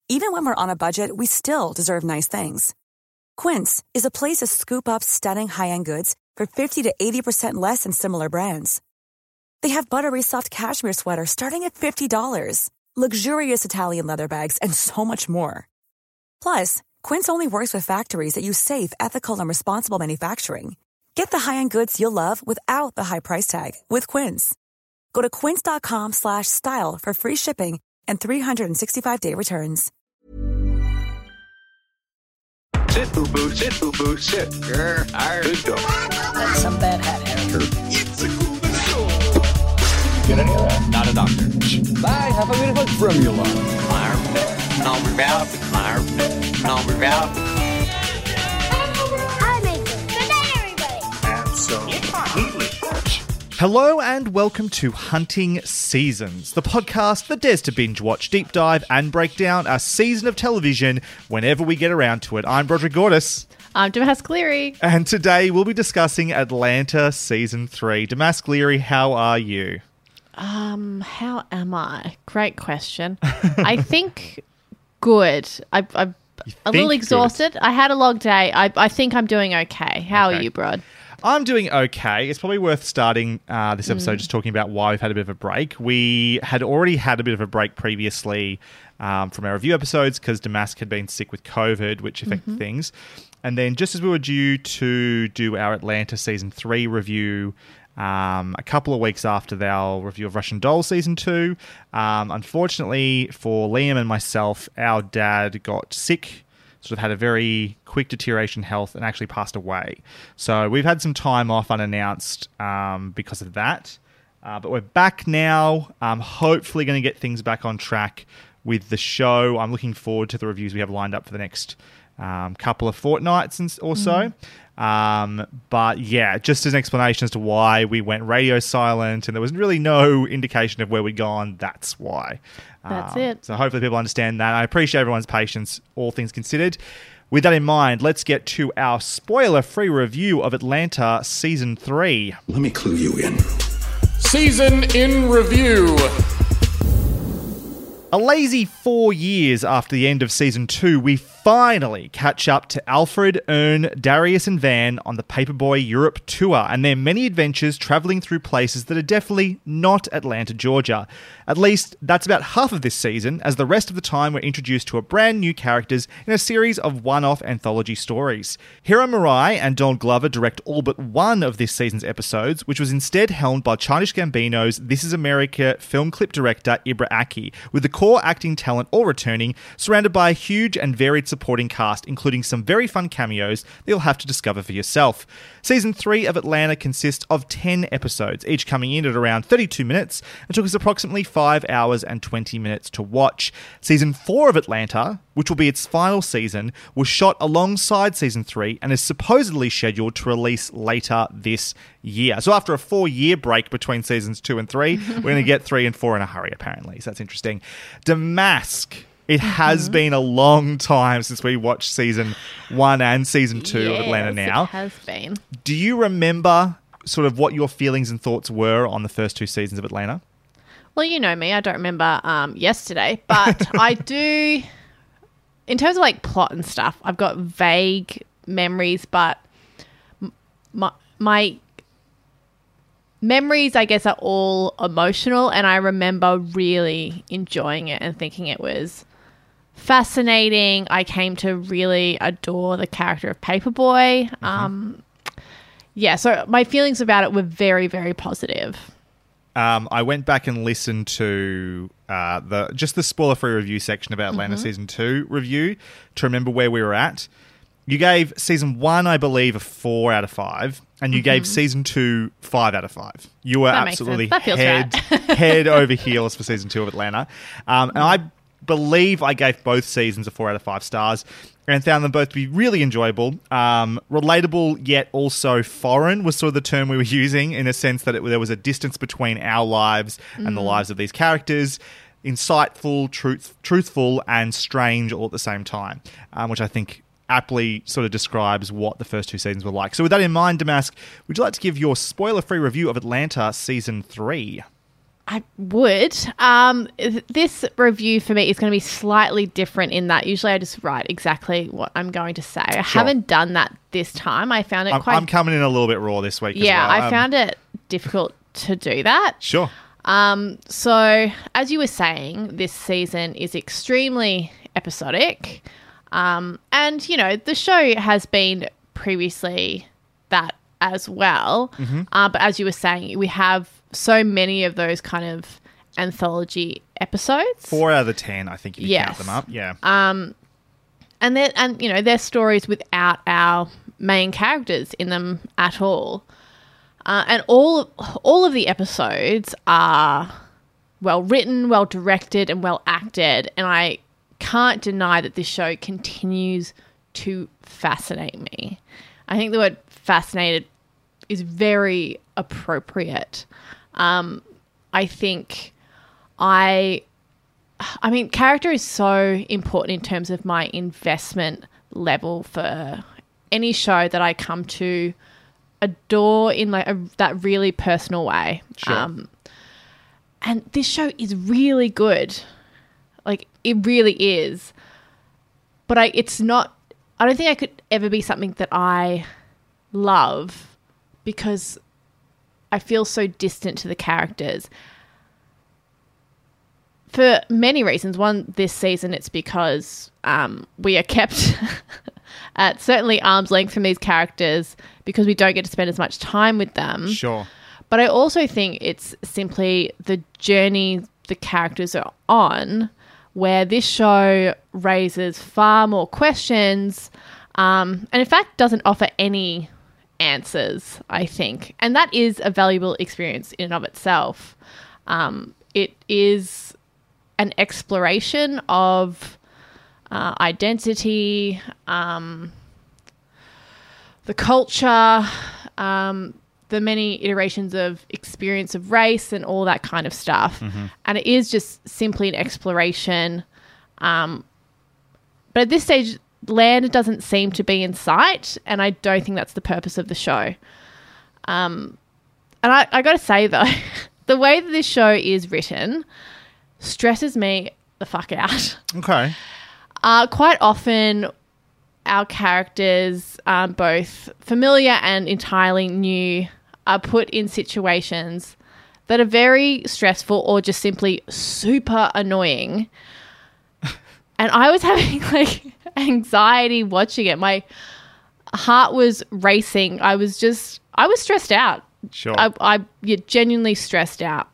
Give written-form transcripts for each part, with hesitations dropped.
Even when we're on a budget, we still deserve nice things. Quince is a place to scoop up stunning high-end goods for 50 to 80% less than similar brands. They have buttery soft cashmere sweaters starting at $50, luxurious Italian leather bags, and so much more. Plus, Quince only works with factories that use safe, ethical, and responsible manufacturing. Get the high-end goods you'll love without the high price tag with Quince. Go to quince.com/style for free shipping and 365-day returns. Sit, boo-boo, sit, boo-boo, sit. Good dog. That's some bad hat, Harry. It's a cool show. Get any of that? Not a doctor. Bye, have a beautiful formula. Hi, Mason. Good night, everybody. Absolutely. Hello and welcome to Hunting Seasons, the podcast that dares to binge watch, deep dive and break down a season of television whenever we get around to it. I'm Broderick Gordis. I'm Damask Cleary. And today we'll be discussing Atlanta Season 3. Damask Cleary, how are you? How am I? Great question. I think good. I'm a little exhausted. Good. I had a long day. I think I'm doing okay. How are you, Brod? I'm doing okay. It's probably worth starting this episode just talking about why we've had a bit of a break. We had already had a bit of a break previously from our review episodes because Damask had been sick with COVID, which affected things. And then just as we were due to do our Atlanta Season 3 review a couple of weeks after our review of Russian Doll Season 2, unfortunately for Liam and myself, our dad got sick, sort of had a very quick deterioration in health and actually passed away. So we've had some time off unannounced because of that. But we're back now. Hopefully going to get things back on track with the show. I'm looking forward to the reviews we have lined up for the next couple of fortnights or so. But yeah, just as an explanation as to why we went radio silent and there was really no indication of where we'd gone, that's why. That's it. So hopefully people understand that. I appreciate everyone's patience, all things considered. With that in mind, let's get to our spoiler-free review of Atlanta Season 3. Let me clue you in. Season in review. A lazy 4 years after the end of Season 2, we finally catch up to Alfred, Ern, Darius and Van on the Paperboy Europe tour and their many adventures travelling through places that are definitely not Atlanta, Georgia. At least, that's about half of this season, as the rest of the time we're introduced to a brand new characters in a series of one-off anthology stories. Hiro Murai and Donald Glover direct all but one of this season's episodes, which was instead helmed by Childish Gambino's This Is America film clip director Ibra Aki, with the core acting talent all returning, surrounded by a huge and varied supporting cast, including some very fun cameos that you'll have to discover for yourself. Season 3 of Atlanta consists of 10 episodes, each coming in at around 32 minutes, and took us approximately 5 hours and 20 minutes to watch. Season 4 of Atlanta, which will be its final season, was shot alongside Season 3 and is supposedly scheduled to release later this year. So after a 4-year break between Seasons 2 and 3, we're going to get 3 and 4 in a hurry, apparently. So that's interesting. Damask. It has been a long time since we watched Season 1 and Season 2 of Atlanta now. It has been. Do you remember sort of what your feelings and thoughts were on the first 2 seasons of Atlanta? Well, you know me. I don't remember yesterday, but I do. In terms of like plot and stuff, I've got vague memories, but my memories, I guess, are all emotional, and I remember really enjoying it and thinking it was fascinating. I came to really adore the character of Paperboy. So my feelings about it were very, very positive. I went back and listened to the spoiler-free review section of Atlanta Season 2 review to remember where we were at. You gave Season 1, I believe, a 4 out of 5, and you gave Season 2 5 out of 5. You were absolutely head over heels for Season 2 of Atlanta. And I believe I gave both seasons a 4 out of 5 stars and found them both to be really enjoyable. Relatable, yet also foreign was sort of the term we were using, in a sense that there was a distance between our lives and the lives of these characters. Insightful, truthful, and strange all at the same time, which I think aptly sort of describes what the first 2 seasons were like. So with that in mind, Damask, would you like to give your spoiler-free review of Atlanta Season 3? I would. This review for me is going to be slightly different in that usually I just write exactly what I'm going to say. I haven't done that this time. I found it I'm coming in a little bit raw this week as well. Yeah, I found it difficult to do that. Sure. So, as you were saying, this season is extremely episodic. And, the show has been previously that as well. Mm-hmm. But as you were saying, we have so many of those kind of anthology episodes. 4 out of the 10, I think, if you count them up. Yeah. And they're stories without our main characters in them at all. And all of the episodes are well written, well directed, and well acted. And I can't deny that this show continues to fascinate me. I think the word fascinated is very appropriate. I think character is so important in terms of my investment level for any show that I come to adore in that really personal way. Sure. And this show is really good. Like, it really is. But I don't think I could ever be something that I love because I feel so distant to the characters. For many reasons. One, this season, it's because we are kept at certainly arm's length from these characters because we don't get to spend as much time with them. Sure. But I also think it's simply the journey the characters are on, where this show raises far more questions and, in fact, doesn't offer any answers, I think. And that is a valuable experience in and of itself. It is an exploration of identity, the culture, the many iterations of experience of race and all that kind of stuff. Mm-hmm. And it is just simply an exploration. But at this stage, land doesn't seem to be in sight, and I don't think that's the purpose of the show. And I got to say, though, the way that this show is written stresses me the fuck out. Okay. Quite often, our characters, both familiar and entirely new, are put in situations that are very stressful or just simply super annoying. And I was having anxiety watching it. My heart was racing. I was stressed out. Sure. I genuinely stressed out.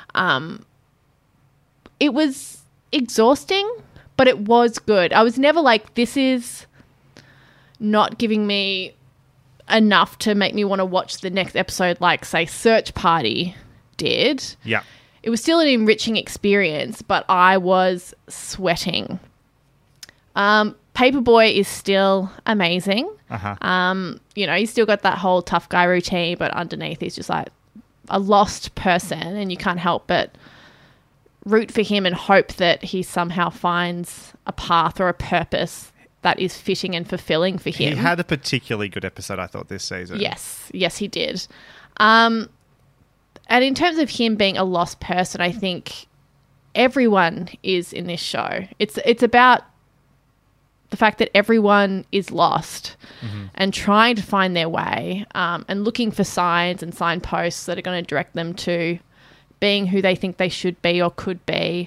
It was exhausting, but it was good. I was never like, this is not giving me enough to make me want to watch the next episode like, say, Search Party did. Yeah. It was still an enriching experience, but I was sweating. Paperboy is still amazing. Uh-huh. He's still got that whole tough guy routine, but underneath he's just like a lost person, and you can't help but root for him and hope that he somehow finds a path or a purpose that is fitting and fulfilling for him. He had a particularly good episode, I thought, this season. Yes, he did. And in terms of him being a lost person, I think everyone is in this show. It's about the fact that everyone is lost and trying to find their way and looking for signs and signposts that are going to direct them to being who they think they should be or could be,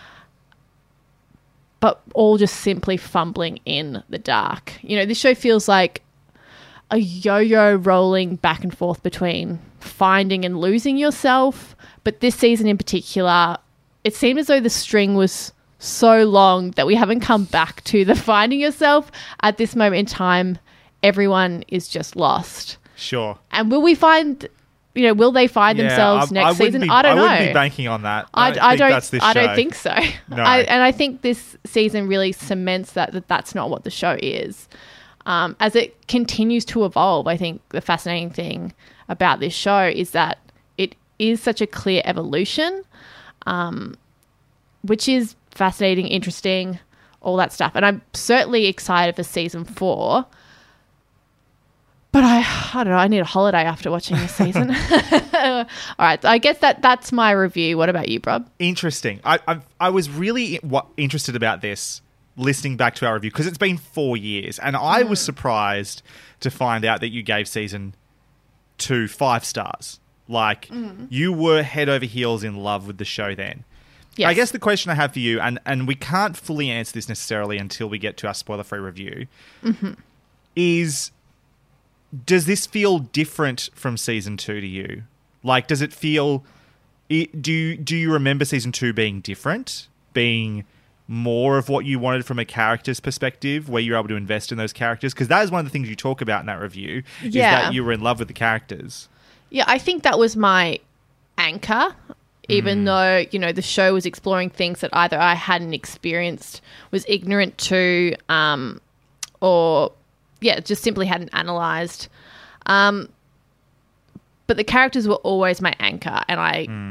but all just simply fumbling in the dark. This show feels like a yo-yo rolling back and forth between finding and losing yourself. But this season in particular, it seemed as though the string was so long that we haven't come back to the finding yourself. At this moment in time, everyone is just lost. Sure. And will they find themselves next season? I don't know. I wouldn't be banking on that. I don't think so. No. And I think this season really cements that that's not what the show is. As it continues to evolve, I think the fascinating thing about this show is that it is such a clear evolution, which is fascinating, interesting, all that stuff. And I'm certainly excited for season 4. But I don't know. I need a holiday after watching this season. All right. I guess that's my review. What about you, Rob? Interesting. I was really interested about this listening back to our review because it's been 4 years, and I was surprised to find out that you gave season 2 5 stars. Like, you were head over heels in love with the show then. Yes. I guess the question I have for you, and we can't fully answer this necessarily until we get to our spoiler-free review, is, does this feel different from season 2 to you? Like, does it feel... Do you remember season 2 being different? Being more of what you wanted from a character's perspective, where you're able to invest in those characters? Because that is one of the things you talk about in that review, is that you were in love with the characters. Yeah, I think that was my anchor, even though, the show was exploring things that either I hadn't experienced, was ignorant to, or, just simply hadn't analysed. But the characters were always my anchor, and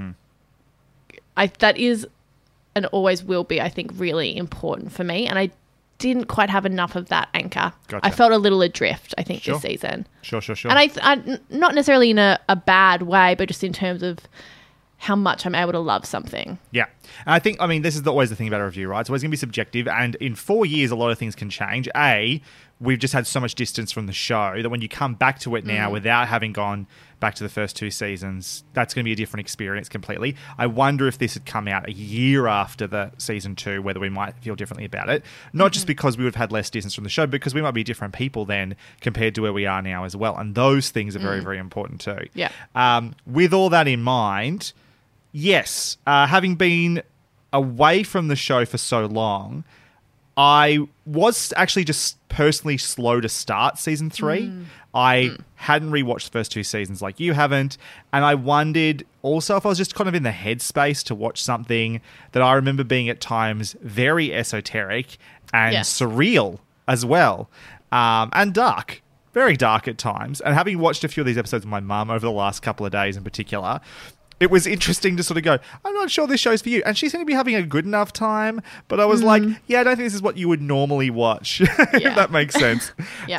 I that is and always will be, I think, really important for me. And I didn't quite have enough of that anchor. Gotcha. I felt a little adrift, I think, this season. Sure. And I not necessarily in a bad way, but just in terms of how much I'm able to love something. Yeah. And I think, this is always the thing about a review, right? It's always going to be subjective. And in 4 years, a lot of things can change. We've just had so much distance from the show that when you come back to it now without having gone back to the first 2 seasons, that's going to be a different experience completely. I wonder if this had come out a year after the season 2, whether we might feel differently about it. Not just because we would have had less distance from the show, because we might be different people then compared to where we are now as well. And those things are very, very important too. Yeah. With all that in mind, yes, having been away from the show for so long, I was actually just personally slow to start season 3. I hadn't rewatched the first 2 seasons like you haven't, and I wondered also if I was just kind of in the headspace to watch something that I remember being at times very esoteric and surreal as well, and dark. Very dark at times. And having watched a few of these episodes with my mum over the last couple of days in particular, it was interesting to sort of go, I'm not sure this show's for you. And she seemed to be having a good enough time. But I was like, I don't think this is what you would normally watch, if that makes sense.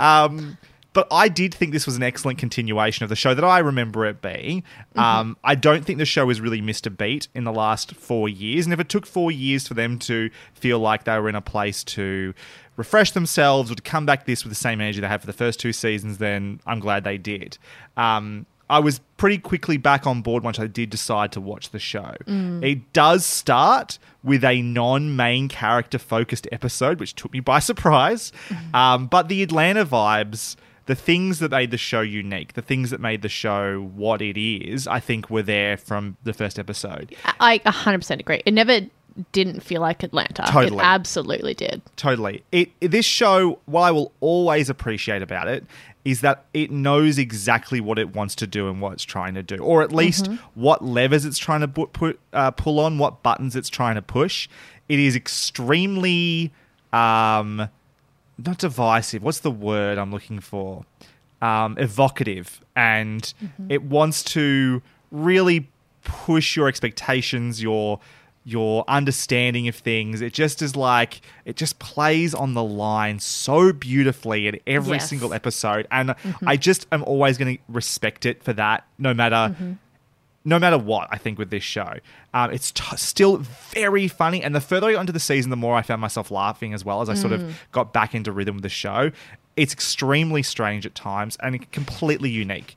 But I did think this was an excellent continuation of the show that I remember it being. I don't think the show has really missed a beat in the last 4 years. And if it took 4 years for them to feel like they were in a place to refresh themselves or to come back this with the same energy they had for the first 2 seasons, then I'm glad they did. I was pretty quickly back on board once I did decide to watch the show. It does start with a non-main character focused episode, which took me by surprise. But the Atlanta vibes, the things that made the show unique, the things that made the show what it is, I think were there from the first episode. I 100% agree. It never didn't feel like Atlanta. Totally. It absolutely did. Totally. This show, what I will always appreciate about it is that it knows exactly what it wants to do and what it's trying to do, or at least what levers it's trying to pull on, what buttons it's trying to push. It is extremely, not divisive. What's the word I'm looking for? Evocative. And it wants to really push your expectations, your understanding of things. It just is like, it just plays on the line so beautifully in every single episode. And I just am always going to respect it for that, no matter what, I think, with this show. It's still very funny. And the further I got into the season, the more I found myself laughing as well as I sort of got back into rhythm with the show. It's extremely strange at times and completely unique.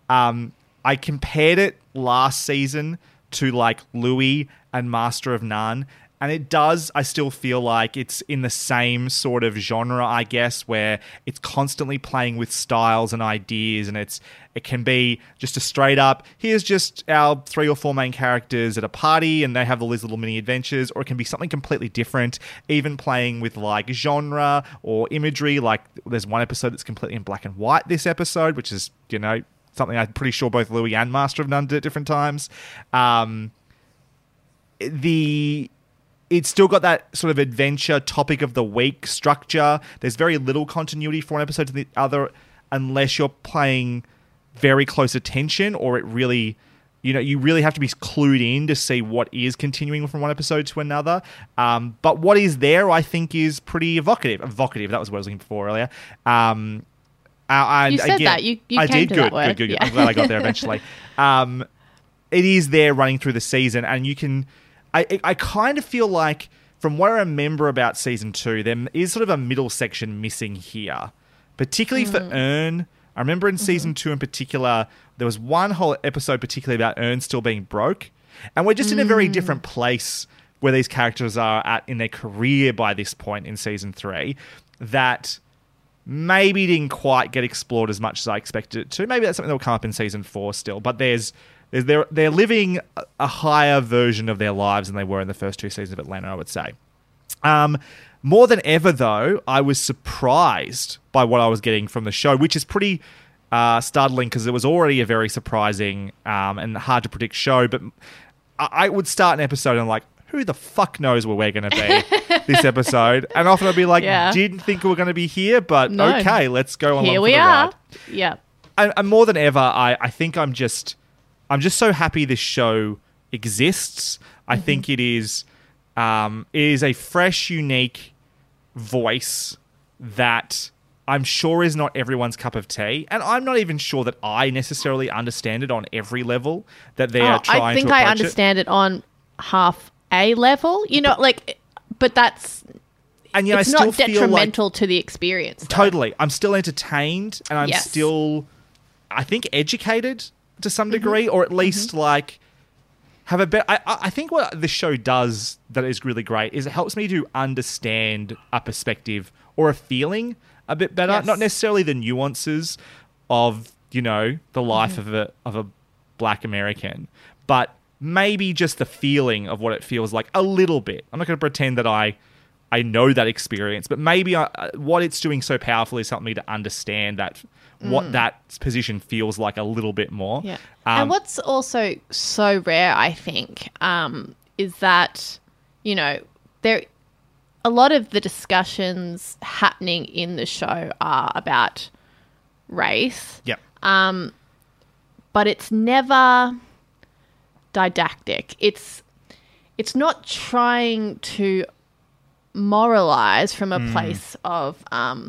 I compared it last season to like Louis and Master of None, and it does, I still feel like it's in the same sort of genre, I guess, where it's constantly playing with styles and ideas, and it can be just a straight up, here's just our 3 or 4 main characters at a party and they have all these little mini adventures, or it can be something completely different, even playing with like genre or imagery. Like there's one episode that's completely in black and white this episode, which is, something I'm pretty sure both Louis and Master of None did at different times. It's still got that sort of adventure topic of the week structure. There's very little continuity from one episode to the other unless you're paying very close attention, or it really, you really have to be clued in to see what is continuing from one episode to another. But what is there, I think, is pretty evocative. Evocative, that was what I was looking for earlier. And You said that. You I came did. to Good, that word. good. Yeah. I'm glad I got there eventually. It is there running through the season, and you can. I kind of feel like, from what I remember about season 2, there is sort of a middle section missing here, particularly for Ern. I remember in season 2 in particular, there was one whole episode particularly about Ern still being broke, and we're just in a very different place where these characters are at in their career by this point in season 3, that maybe didn't quite get explored as much as I expected it to. Maybe that's something that will come up in season 4 still, but they're living a higher version of their lives than they were in the first 2 seasons of Atlanta, I would say. More than ever, though, I was surprised by what I was getting from the show, which is pretty startling because it was already a very surprising and hard to predict show. But I would start an episode and I'm like, who the fuck knows where we're going to be this episode? And often I'd be like, didn't think we were going to be here, but okay, let's go along Here for we the are. ride. Yeah. And more than ever, I think I'm just so happy this show exists. I think it is a fresh, unique voice that I'm sure is not everyone's cup of tea, and I'm not even sure that I necessarily understand it on every level that they are trying to approach it. I think I understand it on half a level, but that's... And it's I still not detrimental to the experience. Though. Totally. I'm still entertained, and I'm still, I think, educated to some degree, or at least have a better... I think what the show does that is really great is it helps me to understand a perspective or a feeling a bit better. Yes. Not necessarily the nuances of, the life of a Black American, but maybe just the feeling of what it feels like a little bit. I'm not going to pretend that I know that experience, but maybe what it's doing so powerfully is helping me to understand that what that position feels like a little bit more. Yeah. And what's also so rare, I think, is that, there a lot of the discussions happening in the show are about race. Yep. But it's never didactic. It's not trying to moralize from a place of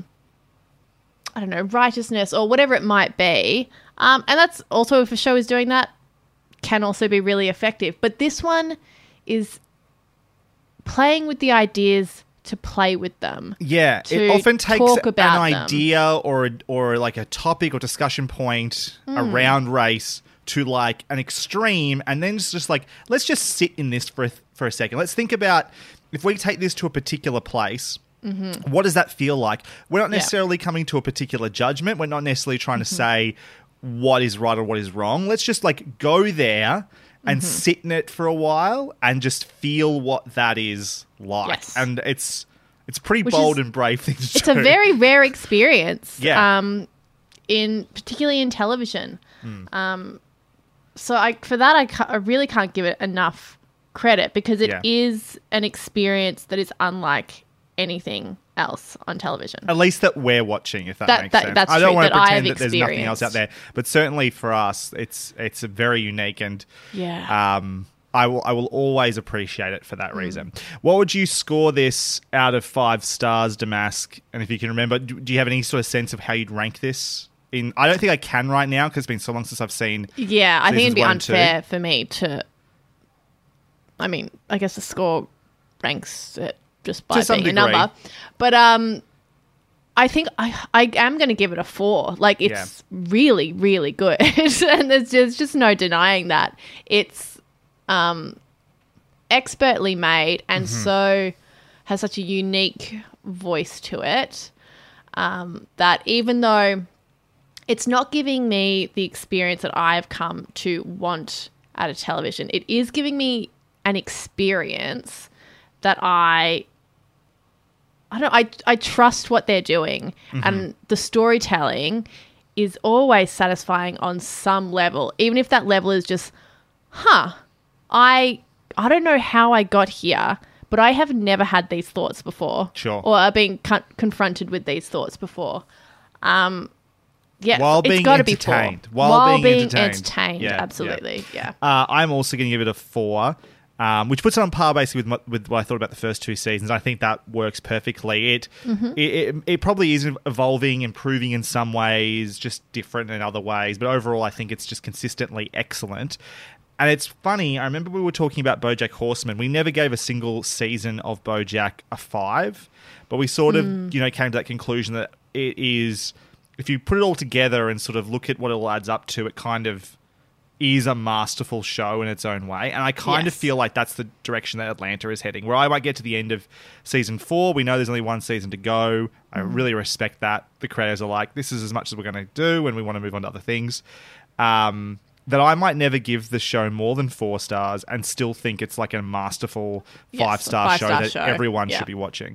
I don't know, righteousness or whatever it might be. And that's also, if a show is doing that, can also be really effective. But this one is playing with the ideas to play with them. Yeah, to it often takes talk an about idea or like a topic or discussion point around race to like an extreme, and then it's just like, let's just sit in this for a second. Let's think about, if we take this to a particular place, what does that feel like? We're not necessarily coming to a particular judgment. We're not necessarily trying to say what is right or what is wrong. Let's just like go there and sit in it for a while and just feel what that is like. Yes. And it's pretty bold and brave thing to do. It's a very rare experience. Yeah. Particularly in television. So I really can't give it enough credit because it is an experience that is unlike anything else on television. At least that we're watching, if that makes sense. That's I don't true, want to that I pretend have that there's nothing else out there, but certainly for us, it's a very unique, and I will always appreciate it for that reason. What would you score this out of 5 stars, Damask? And if you can remember, do you have any sort of sense of how you'd rank this? I don't think I can right now because it's been so long since I've seen. Yeah, I think it'd be 1 and 2. unfair for me to. I mean, I guess the score ranks it just by being a number, but I think I am going to give it a 4. Like, it's really, really good, and there's just no denying that it's expertly made and so has such a unique voice to it that even though it's not giving me the experience that I've come to want out of television, it is giving me an experience that I trust what they're doing, and the storytelling is always satisfying on some level, even if that level is just, I don't know how I got here, but I have never had these thoughts before, or are being confronted with these thoughts before. While being entertained. While being entertained, absolutely. Yeah. I'm also going to give it a 4. which puts it on par basically with what I thought about the first two seasons. I think that works perfectly. It probably is evolving, improving in some ways, just different in other ways. But overall, I think it's just consistently excellent. And it's funny, I remember we were talking about BoJack Horseman. We never gave a single season of BoJack a 5, but we sort of, came to that conclusion that it is, if you put it all together and sort of look at what it all adds up to, it kind of is a masterful show in its own way. And I kind of feel like that's the direction that Atlanta is heading, where I might get to the end of season 4. We know there's only one season to go. I really respect that. The creators are like, this is as much as we're going to do, and we want to move on to other things. That I might never give the show more than 4 stars and still think it's like a masterful 5-star show that everyone should be watching.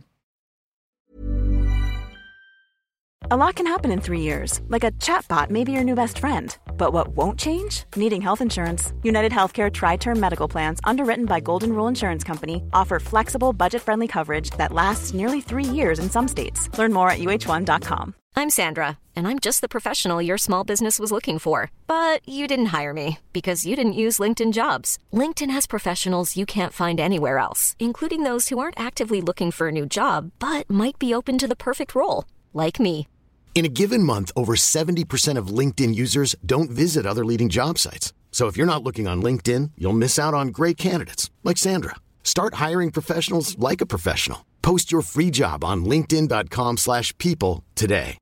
A lot can happen in 3 years, like a chatbot may be your new best friend. But what won't change? Needing health insurance. United Healthcare Tri-Term Medical Plans, underwritten by Golden Rule Insurance Company, offer flexible, budget-friendly coverage that lasts nearly 3 years in some states. Learn more at uh1.com. I'm Sandra, and I'm just the professional your small business was looking for. But you didn't hire me because you didn't use LinkedIn Jobs. LinkedIn has professionals you can't find anywhere else, including those who aren't actively looking for a new job, but might be open to the perfect role, like me. In a given month, over 70% of LinkedIn users don't visit other leading job sites. So if you're not looking on LinkedIn, you'll miss out on great candidates like Sandra. Start hiring professionals like a professional. Post your free job on linkedin.com/people today.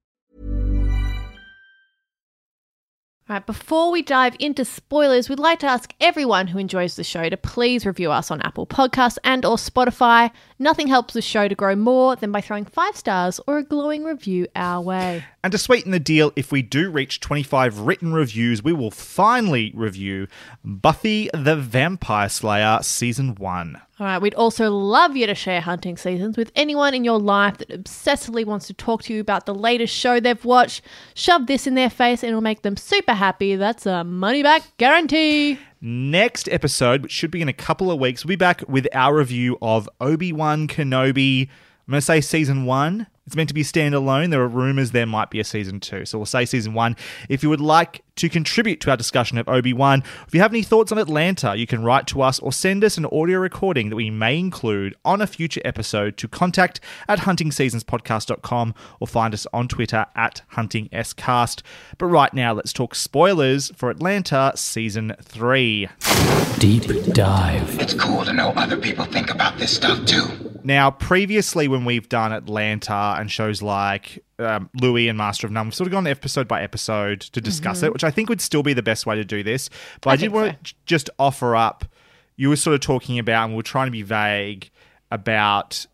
All right, before we dive into spoilers, we'd like to ask everyone who enjoys the show to please review us on Apple Podcasts and or Spotify. Nothing helps the show to grow more than by throwing 5 stars or a glowing review our way. And to sweeten the deal, if we do reach 25 written reviews, we will finally review Buffy the Vampire Slayer Season 1. All right, we'd also love you to share Hunting Seasons with anyone in your life that obsessively wants to talk to you about the latest show they've watched. Shove this in their face and it'll make them super happy. That's a money-back guarantee. Next episode, which should be in a couple of weeks, we'll be back with our review of Obi-Wan Kenobi. I'm going to say Season 1. It's meant to be standalone. There are rumors there might be a Season 2. So we'll say Season 1. If you would like to contribute to our discussion of Obi-Wan, if you have any thoughts on Atlanta, you can write to us or send us an audio recording that we may include on a future episode to contact@huntingseasonspodcast.com or find us on Twitter @huntingscast. But right now, let's talk spoilers for Atlanta Season 3. Deep dive. It's cool to know other people think about this stuff too. Now, previously when we've done Atlanta and shows like Louis and Master of None, we've sort of gone episode by episode to discuss it, which I think would still be the best way to do this. But I did want to just offer up, you were sort of talking about, and we were trying to be vague about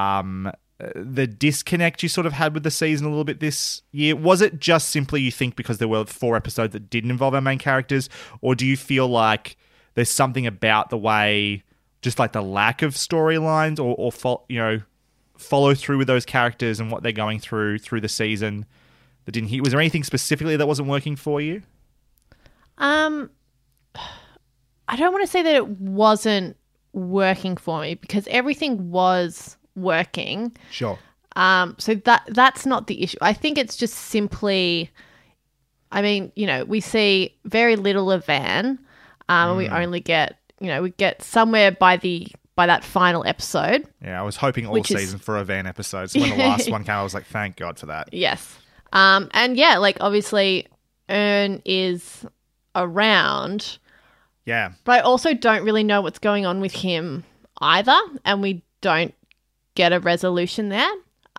the disconnect you sort of had with the season a little bit this year. Was it just simply you think because there were 4 episodes that didn't involve our main characters, or do you feel like there's something about the way, just like the lack of storylines or follow through with those characters and what they're going through the season that didn't hit? Was there anything specifically that wasn't working for you? I don't want to say that it wasn't working for me because everything was working. Sure. So that's not the issue. I think it's just simply, I mean, we see very little of Van. We only get, we get somewhere by that final episode. Yeah, I was hoping all season for a Van episode. So when the last one came, I was like, thank God for that. Yes. And yeah, like obviously Ern is around. Yeah. But I also don't really know what's going on with him either. And we don't get a resolution there.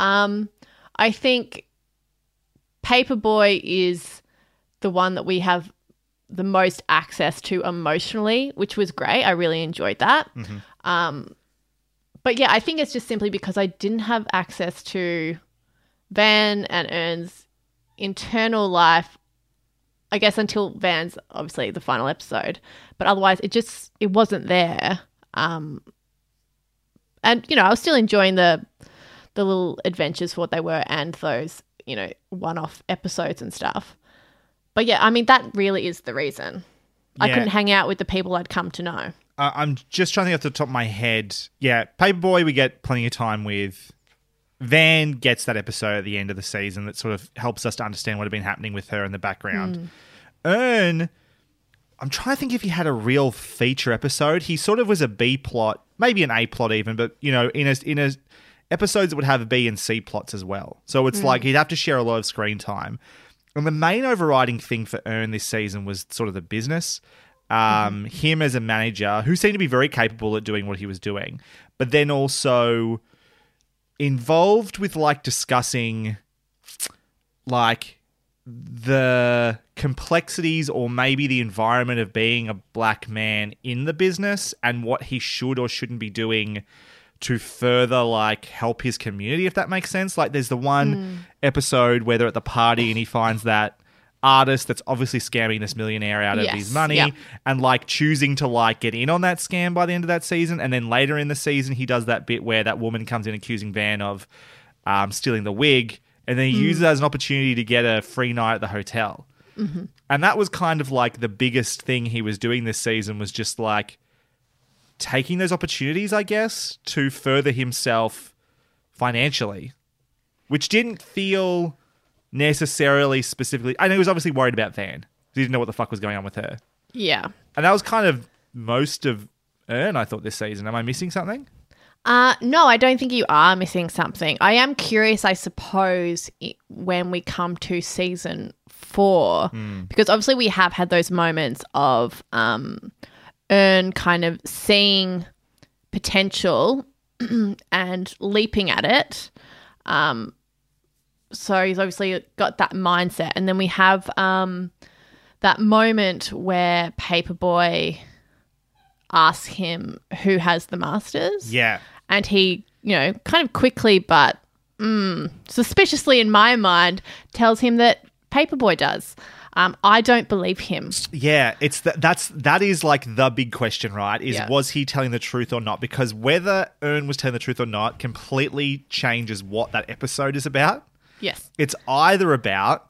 I think Paperboy is the one that we have the most access to emotionally, which was great. I really enjoyed that. But yeah, I think it's just simply because I didn't have access to Van and Ern's internal life, I guess, until Van's obviously the final episode. But otherwise, it wasn't there. And, I was still enjoying the little adventures for what they were and those, one-off episodes and stuff. But yeah, I mean, that really is the reason. Yeah. I couldn't hang out with the people I'd come to know. I'm just trying to think off the top of my head. Yeah, Paperboy we get plenty of time with. Van gets that episode at the end of the season that sort of helps us to understand what had been happening with her in the background. Ern, I'm trying to think if he had a real feature episode. He sort of was a B plot, maybe an A plot even, but in a episodes that would have B and C plots as well. So it's like he'd have to share a lot of screen time. And the main overriding thing for Earn this season was sort of the business. Him as a manager who seemed to be very capable at doing what he was doing, but then also involved with like discussing like the complexities or maybe the environment of being a black man in the business and what he should or shouldn't be doing to further like help his community, if that makes sense. Like there's the one episode where they're at the party and he finds that artist that's obviously scamming this millionaire out of his money and like choosing to like get in on that scam by the end of that season. And then later in the season, he does that bit where that woman comes in accusing Van of stealing the wig. And then he uses it as an opportunity to get a free night at the hotel. Mm-hmm. And that was kind of like the biggest thing he was doing this season was just like taking those opportunities, I guess, to further himself financially, which didn't feel necessarily specifically... I know he was obviously worried about Van. He didn't know what the fuck was going on with her. Yeah. And that was kind of most of Earn, I thought, this season. Am I missing something? No, I don't think you are missing something. I am curious, I suppose, when we come to season 4, because obviously we have had those moments of Earn kind of seeing potential and leaping at it. So he's obviously got that mindset. And then we have that moment where Paperboy asks him who has the masters. Yeah. And he, kind of quickly but suspiciously in my mind tells him that Paperboy does. I don't believe him. Yeah, that is like the big question, right? Was he telling the truth or not? Because whether Earn was telling the truth or not completely changes what that episode is about. Yes. It's either about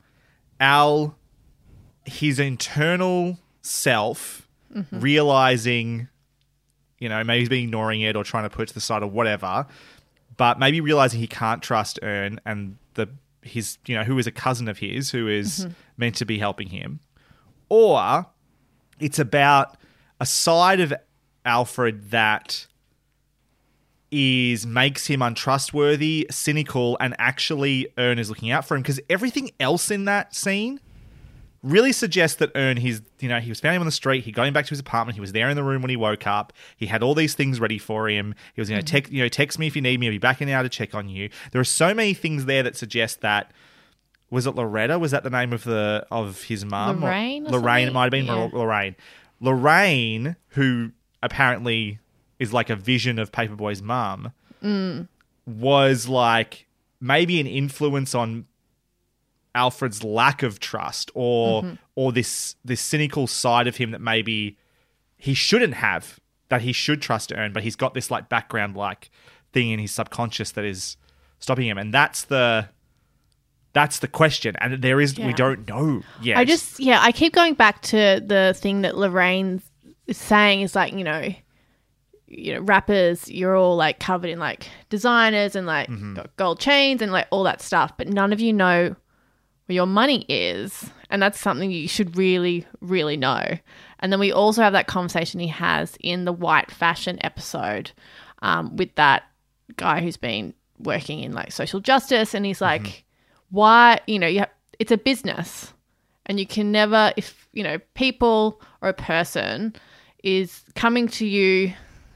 his internal self realizing, maybe he's been ignoring it or trying to put it to the side or whatever, but maybe realizing he can't trust Earn and his who is a cousin of his who is meant to be helping him, or it's about a side of Alfred that makes him untrustworthy, cynical, and actually Earn is looking out for him, because everything else in that scene really suggests that Earn, he was found him on the street, he got him back to his apartment, he was there in the room when he woke up, he had all these things ready for him, he was text me if you need me, I'll be back in an hour to check on you. There are so many things there that suggest that, was it Loretta? Was that the name of his mum? Lorraine? Lorraine, it might have been Lorraine. Lorraine, who apparently is like a vision of Paperboy's mum, was like maybe an influence on Alfred's lack of trust or this cynical side of him that maybe he shouldn't have, that he should trust Earn, but he's got this like background like thing in his subconscious that is stopping him. And that's the question. And we don't know yet. I keep going back to the thing that Lorraine is saying is like, rappers, you're all like covered in like designers and like got gold chains and like all that stuff, but none of you know where your money is, and that's something you should really, really know. And then we also have that conversation he has in the white fashion episode with that guy who's been working in like social justice, and he's like, why, it's a business, and you can never, if people or a person is coming to you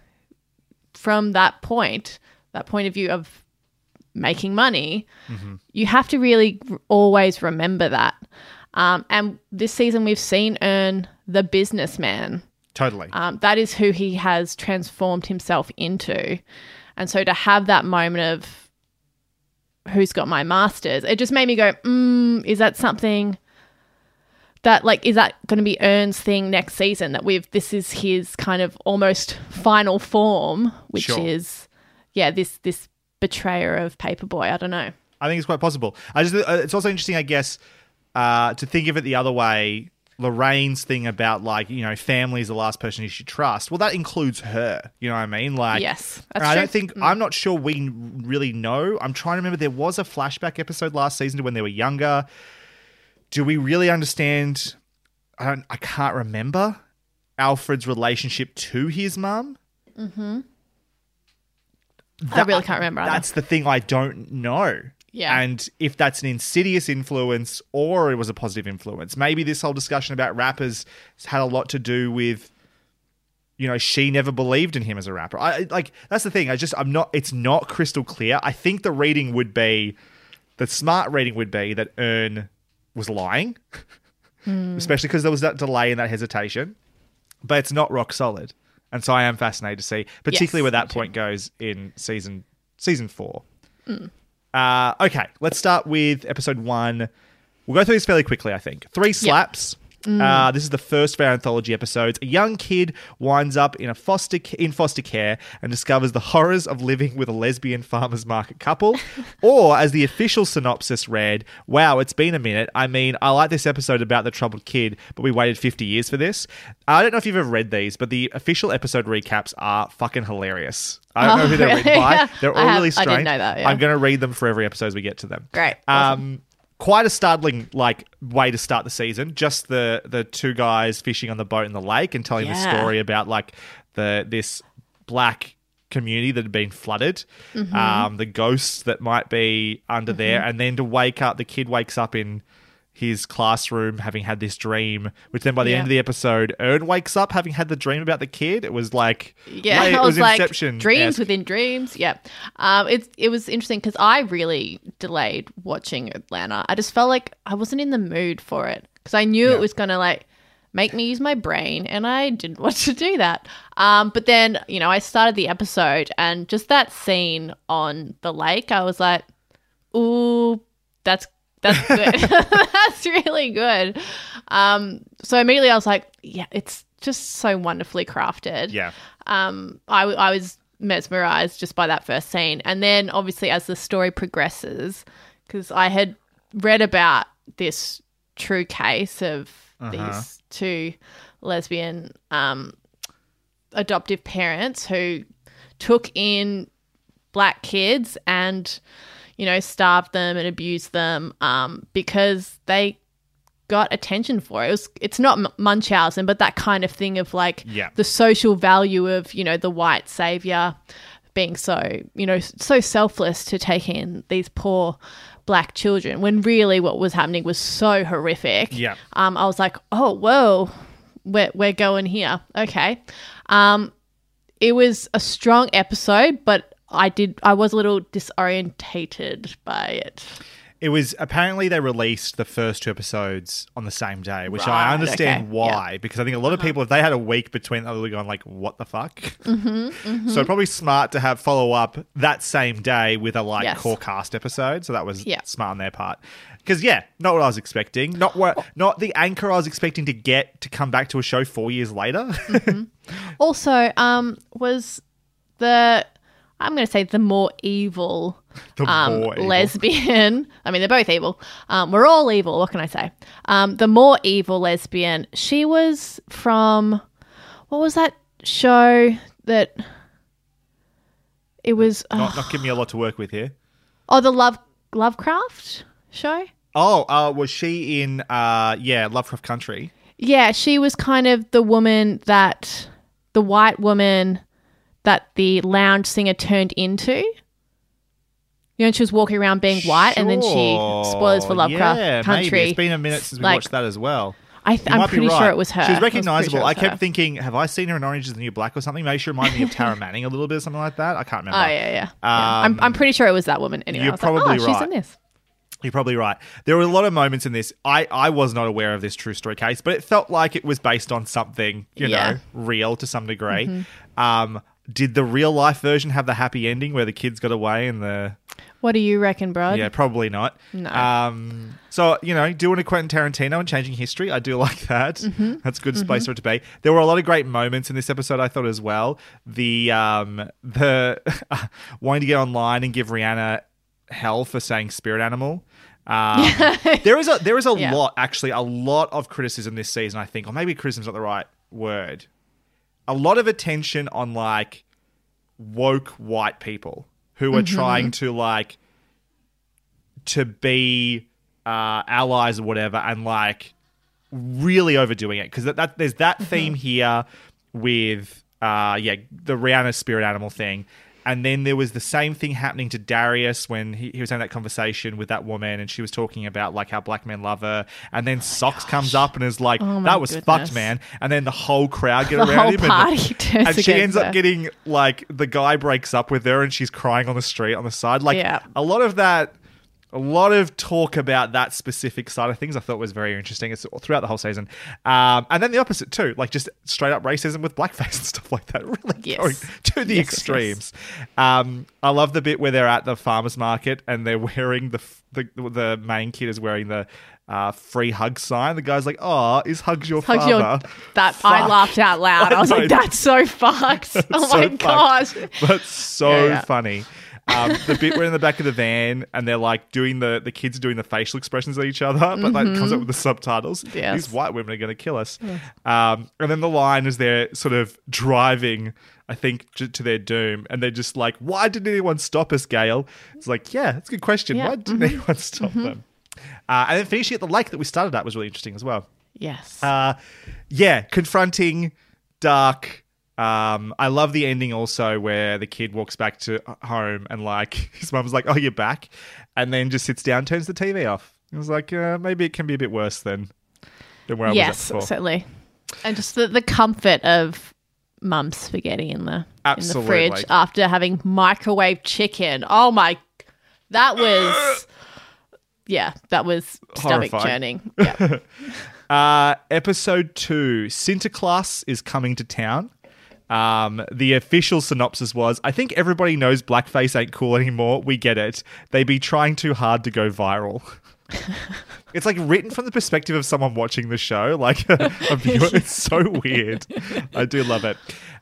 from that point of view of making money, you have to really always remember that. And this season we've seen Earn the businessman. Totally. That is who he has transformed himself into. And so to have that moment of who's got my masters, it just made me go, is that something that is that going to be Earn's thing next season, that this is his kind of almost final form, which is this betrayer of Paperboy? I don't know. I think it's quite possible. It's also interesting, I guess, to think of it the other way. Lorraine's thing about family is the last person you should trust. Well, that includes her. You know what I mean? Yes, that's true. I'm not sure we really know. I'm trying to remember. There was a flashback episode last season to when they were younger. Do we really understand? I can't remember Alfred's relationship to his mum. Mm-hmm. I really can't remember either. That's the thing I don't know. Yeah. And if that's an insidious influence or it was a positive influence. Maybe this whole discussion about rappers has had a lot to do with, she never believed in him as a rapper. That's the thing. It's not crystal clear. I think the smart reading would be that Ern was lying, especially because there was that delay and that hesitation, but it's not rock solid. And so I am fascinated to see, particularly where that point goes in season 4. Okay, let's start with episode 1. We'll go through this fairly quickly, I think. 3 slaps. This is the first of our anthology episodes. A young kid winds up in foster care and discovers the horrors of living with a lesbian farmer's market couple. Or, as the official synopsis read, wow, it's been a minute. I mean, I like this episode about the troubled kid, but we waited 50 years for this. I don't know if you've ever read these, but the official episode recaps are fucking hilarious. I don't know who they're written by. They're all really strange. I didn't know that, yeah. I'm going to read them for every episode as we get to them. Great. Awesome. Quite a startling way to start the season. Just the 2 guys fishing on the boat in the lake and telling the story about this black community that had been flooded, the ghosts that might be under there, and then the kid wakes up in his classroom having had this dream, which then by the end of the episode, Ern wakes up having had the dream about the kid. It was it was Inception. Dreams within dreams. Yeah. It was interesting because I really delayed watching Atlanta. I just felt like I wasn't in the mood for it because I knew it was going to make me use my brain, and I didn't want to do that. But then, I started the episode and just that scene on the lake, I was like, ooh, that's good. That's really good. So immediately I was like, yeah, it's just so wonderfully crafted. Yeah. I was mesmerized just by that first scene. And then obviously as the story progresses, because I had read about this true case of these 2 lesbian adoptive parents who took in black kids and starved them and abused them because they got attention for it. It's not Munchausen, but that kind of thing of the social value of, the white savior being so selfless to take in these poor black children when really what was happening was so horrific. Yeah. I was like, oh, whoa, we're going here. Okay. It was a strong episode, but I was a little disorientated by it. It was apparently they released the first 2 episodes on the same day, which I understand why, because I think a lot of people, if they had a week between, they would have gone what the fuck? So probably smart to have follow up that same day with a core cast episode. So that was smart on their part. Because not what I was expecting, not the anchor I was expecting to get to come back to a show 4 years later. Also, was I'm going to say the more evil lesbian. I mean, they're both evil. We're all evil. What can I say? The more evil lesbian, she was from, what was that show that it was? Not giving me a lot to work with here. Oh, the Lovecraft show? Oh, was she in, Lovecraft Country? Yeah, she was kind of the white woman that the lounge singer turned into. She was walking around being white, and then she, spoilers for Lovecraft Country. Maybe. It's been a minute since we watched that as well. I'm pretty sure it was her. She was recognisable. I kept thinking, have I seen her in Orange is the New Black or something? Maybe she reminded me of Tara Manning a little bit or something like that. I can't remember. Oh, yeah. I'm pretty sure it was that woman. Anyway, you're probably right. She's in this. You're probably right. There were a lot of moments in this. I was not aware of this true story case, but it felt like it was based on something, real to some degree. Did the real life version have the happy ending where the kids got away and the... What do you reckon, bro? Yeah, probably not. No. So, doing a Quentin Tarantino and changing history, I do like that. That's a good space for it to be. There were a lot of great moments in this episode, I thought, as well. The wanting to get online and give Rihanna hell for saying spirit animal. There is a lot, actually, a lot of criticism this season, I think, or maybe criticism's not the right word. A lot of attention on woke white people who are trying to be allies or whatever, and really overdoing it because there's that theme here with the Rihanna spirit animal thing. And then there was the same thing happening to Darius when he was having that conversation with that woman and she was talking about like how black men love her. And then Socks comes up and is like, that was fucked, man. And then the whole crowd get around him. And she ends up getting like, the guy breaks up with her and she's crying on the street on the side. Like a lot of talk about that specific side of things I thought was very interesting. It's throughout the whole season. And then the opposite too, like just straight up racism with blackface and stuff like that. Really going to the extremes. Yes. I love the bit where they're at the farmer's market and they're wearing the main kid is wearing the free hug sign. The guy's like, "Oh, is Hugs your father?" I laughed out loud. I was like, "That's so fucked." Oh my gosh, but so funny. The bit where in the back of the van and they're like doing the kids are doing the facial expressions at each other, but that comes up with the subtitles. Yes. These white women are going to kill us. And then the line is they're sort of driving, I think, to their doom, and they're just like, "Why didn't anyone stop us, Gail?" It's like, yeah, that's a good question. Why didn't anyone stop them? And then finishing at the lake that we started at was really interesting as well. Yes. Confronting, dark. I love the ending also where the kid walks back to home and like his mum's like, "Oh, you're back," and then just sits down, turns the TV off. It was like, maybe it can be a bit worse than where I was at before. Yes, certainly. And just the comfort of mum's spaghetti in the fridge after having microwave chicken. Oh my, that was stomach churning. Yeah. Episode 2, Sinterklaas is coming to town. The official synopsis was, I think everybody knows blackface ain't cool anymore. We get it. They be trying too hard to go viral. It's like written from the perspective of someone watching the show, like a viewer. It's so weird. I do love it.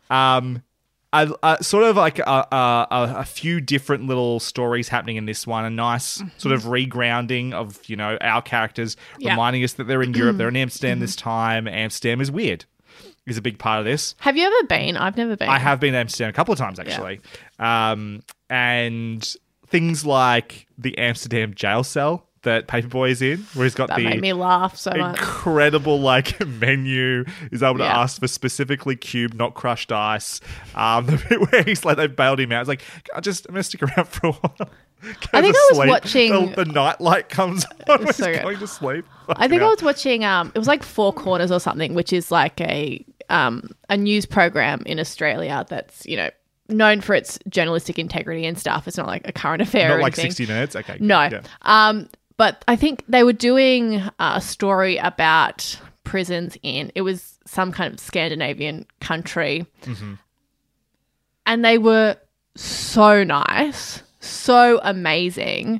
I sort of like a few different little stories happening in this one. A nice sort of regrounding of, our characters, reminding us that they're in Europe, they're in Amsterdam this time. Amsterdam is weird. Is a big part of this. Have you ever been? I've never been. I have been to Amsterdam a couple of times, actually. Yeah. And things like the Amsterdam jail cell that Paperboy is in, where he's got that made me laugh so much. Incredible menu. He's able to ask for specifically cubed, not crushed ice. The bit where he's like, they bailed him out. It's like, I'm going to stick around for a while. I think I was watching... The night light comes on when he's going to sleep. I think I was watching... it was like Four Corners or something, which is like a news program in Australia that's, known for its journalistic integrity and stuff. It's not like a current affair not or like anything. 60 Minutes? Okay. No. Yeah. But I think they were doing a story about prisons it was some kind of Scandinavian country. Mm-hmm. And they were so nice, so amazing.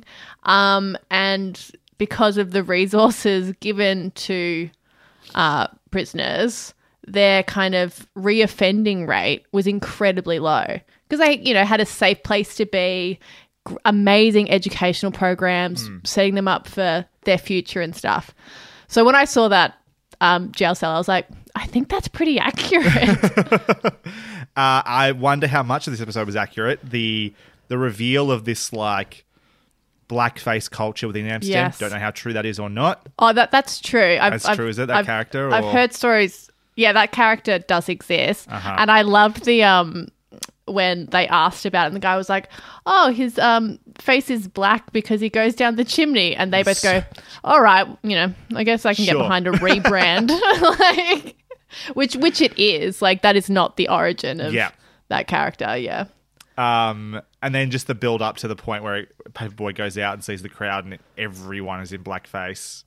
And because of the resources given to prisoners, their kind of reoffending rate was incredibly low because they, had a safe place to be, amazing educational programs, setting them up for their future and stuff. So when I saw that jail cell, I was like, I think that's pretty accurate. I wonder how much of this episode was accurate. The reveal of this like blackface culture within Amsterdam. Yes. Don't know how true that is or not. Oh, that's true. That's true, is it? That character? I've heard stories. Yeah, that character does exist. Uh-huh. And I loved the when they asked about it and the guy was like, "Oh, his face is black because he goes down the chimney." And they both go, "All right, I guess I can get behind a rebrand." Like, which it is. Like, that is not the origin of that character, yeah. And then just the build up to the point where Paperboy goes out and sees the crowd and everyone is in blackface.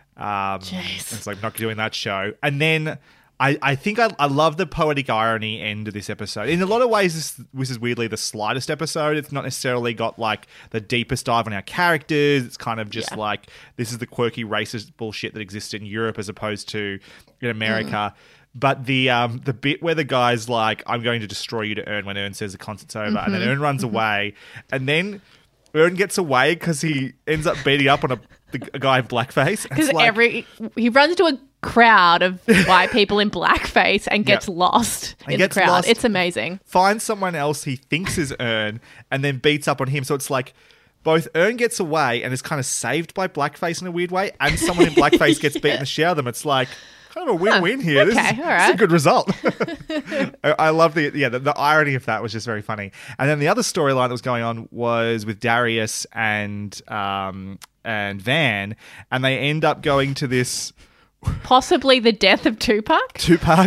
It's like not doing that show. And then I think I love the poetic irony end of this episode. In a lot of ways, this is weirdly the slightest episode. It's not necessarily got like the deepest dive on our characters. It's kind of just like, this is the quirky racist bullshit that exists in Europe as opposed to in America. But the bit where the guy's like, "I'm going to destroy you to Ern," when Ern says the concert's over, and then Ern runs away, and then Ern gets away because he ends up beating up on a guy in blackface. Because he runs into a crowd of white people in blackface and gets lost in the crowd. It's amazing. Finds someone else he thinks is Ern and then beats up on him. So it's like both Ern gets away and is kind of saved by Blackface in a weird way, and someone in Blackface gets beaten the shit out of them. It's like kind of a win-win here. Okay, This is a good result. I love the irony of that was just very funny. And then the other storyline that was going on was with Darius and Van, and they end up going to this possibly the death of Tupac.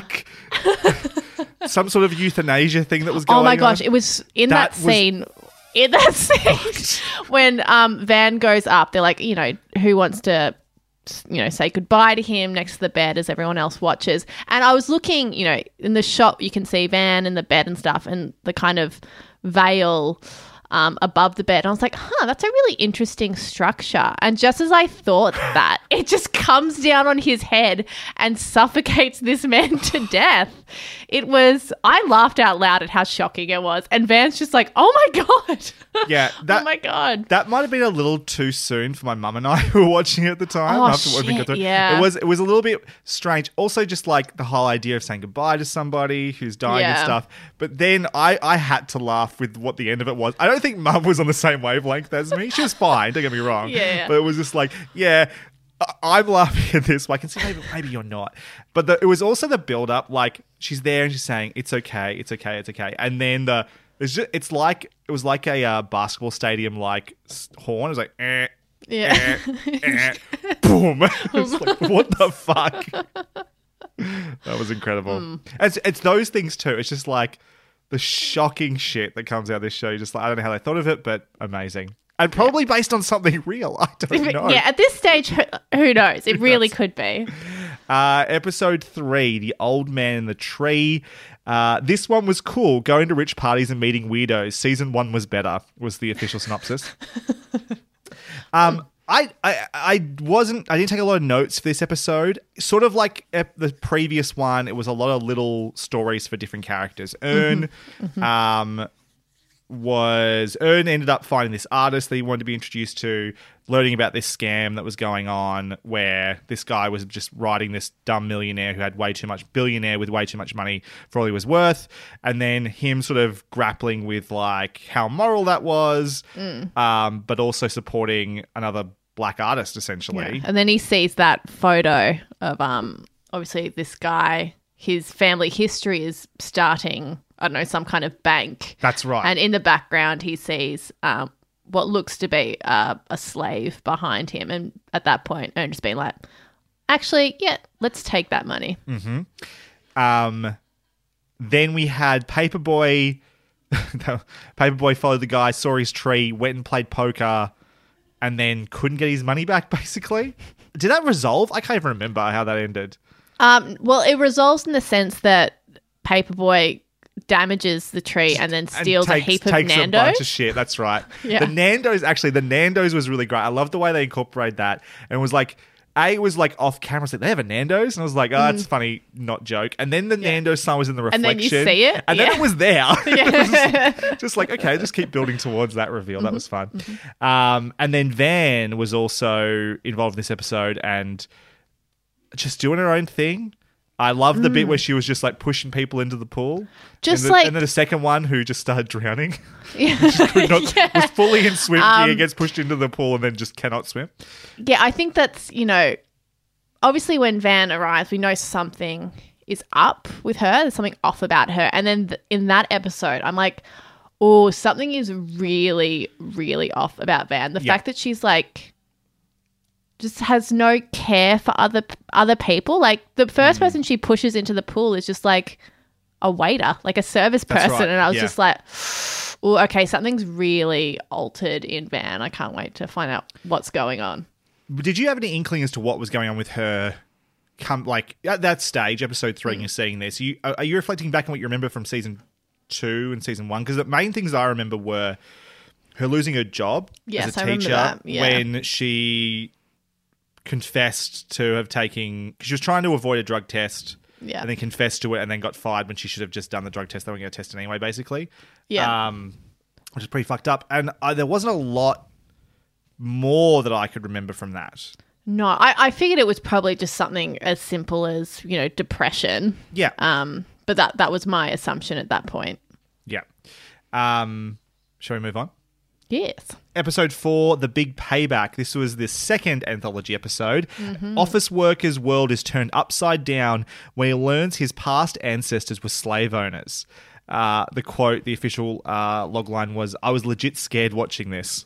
Some sort of euthanasia thing that was going on. Oh my gosh, it was in that scene. In that scene, when Van goes up, they're like, who wants to, say goodbye to him next to the bed as everyone else watches. And I was looking, in the shot, you can see Van in the bed and stuff, and the kind of veil above the bed. And I was like, that's a really interesting structure. And just as I thought that, it just comes down on his head and suffocates this man to death. I laughed out loud at how shocking it was. And Van's just like, oh my God. Yeah. Oh my God. That might have been a little too soon for my mum and I who were watching it at the time. Oh, after what we got through. Yeah. It was a little bit strange. Also, just like the whole idea of saying goodbye to somebody who's dying and stuff. But then I had to laugh with what the end of it was. I don't think Mum was on the same wavelength as me. She was fine, don't get me wrong. Yeah. But it was just like, I'm laughing at this. But I can see maybe you're not. But it was also the build-up. Like, she's there and she's saying, it's okay, it's okay, it's okay. And then it was like a basketball stadium like horn. It was like, boom. It was like, what the fuck? That was incredible. It's those things too. It's just like the shocking shit that comes out of this show. Just like, I don't know how they thought of it, but amazing. And probably based on something real. I don't know. Yeah, at this stage, who knows? It really could be. Episode 3, The Old Man in the Tree. This one was cool. Going to rich parties and meeting weirdos. Season 1 was better, was the official synopsis. I didn't take a lot of notes for this episode. Sort of like the previous one, it was a lot of little stories for different characters. Ern ended up finding this artist that he wanted to be introduced to, learning about this scam that was going on where this guy was just writing this dumb millionaire who had billionaire with way too much money for all he was worth, and then him sort of grappling with like how moral that was, but also supporting another black artist essentially. Yeah. And then he sees that photo of obviously this guy, his family history is starting, I don't know, some kind of bank. That's right. And in the background, he sees what looks to be a slave behind him. And at that point, Ern just being like, actually, yeah, let's take that money. Mm-hmm. Then we had Paperboy. Paperboy followed the guy, saw his tree, went and played poker, and then couldn't get his money back, basically. Did that resolve? I can't even remember how that ended. Well, it resolves in the sense that Paperboy damages the tree and then steals a heap of takes Nando. A bunch of shit. That's right. Yeah. The Nandos was really great. I love the way they incorporated that. And it was like, it was like off camera. It's like, they have a Nando's? And I was like, it's funny, not joke. And then the Nando's sign was in the reflection. And then you see it. And then it was there. Yeah. It was just like, okay, just keep building towards that reveal. That was fun. And then Van was also involved in this episode and just doing her own thing. I love the bit where she was just like pushing people into the pool. And then the second one who just started drowning. Yeah. Was fully in swim gear, gets pushed into the pool and then just cannot swim. Yeah, I think that's, obviously when Van arrives, we know something is up with her. There's something off about her. And then in that episode, I'm like, oh, something is really, really off about Van. The fact that she's like, just has no care for other people. Like the first person she pushes into the pool is just like a waiter, like a service person. Right. And I was just like, oh, okay, something's really altered in Van. I can't wait to find out what's going on. Did you have any inkling as to what was going on with her? At that stage, episode 3, and you're seeing this. Are you reflecting back on what you remember from season 2 and season 1? Because the main things I remember were her losing her job as a teacher when she confessed to have taken, because she was trying to avoid a drug test, and then confessed to it, and then got fired when she should have just done the drug test. They weren't going to test it anyway, basically. Yeah, which is pretty fucked up. And there wasn't a lot more that I could remember from that. No, I figured it was probably just something as simple as depression. Yeah. But that was my assumption at that point. Yeah. Shall we move on? Yes. Episode 4, The Big Payback. This was the second anthology episode. Office worker's world is turned upside down when he learns his past ancestors were slave owners. The quote, the official logline was, "I was legit scared watching this."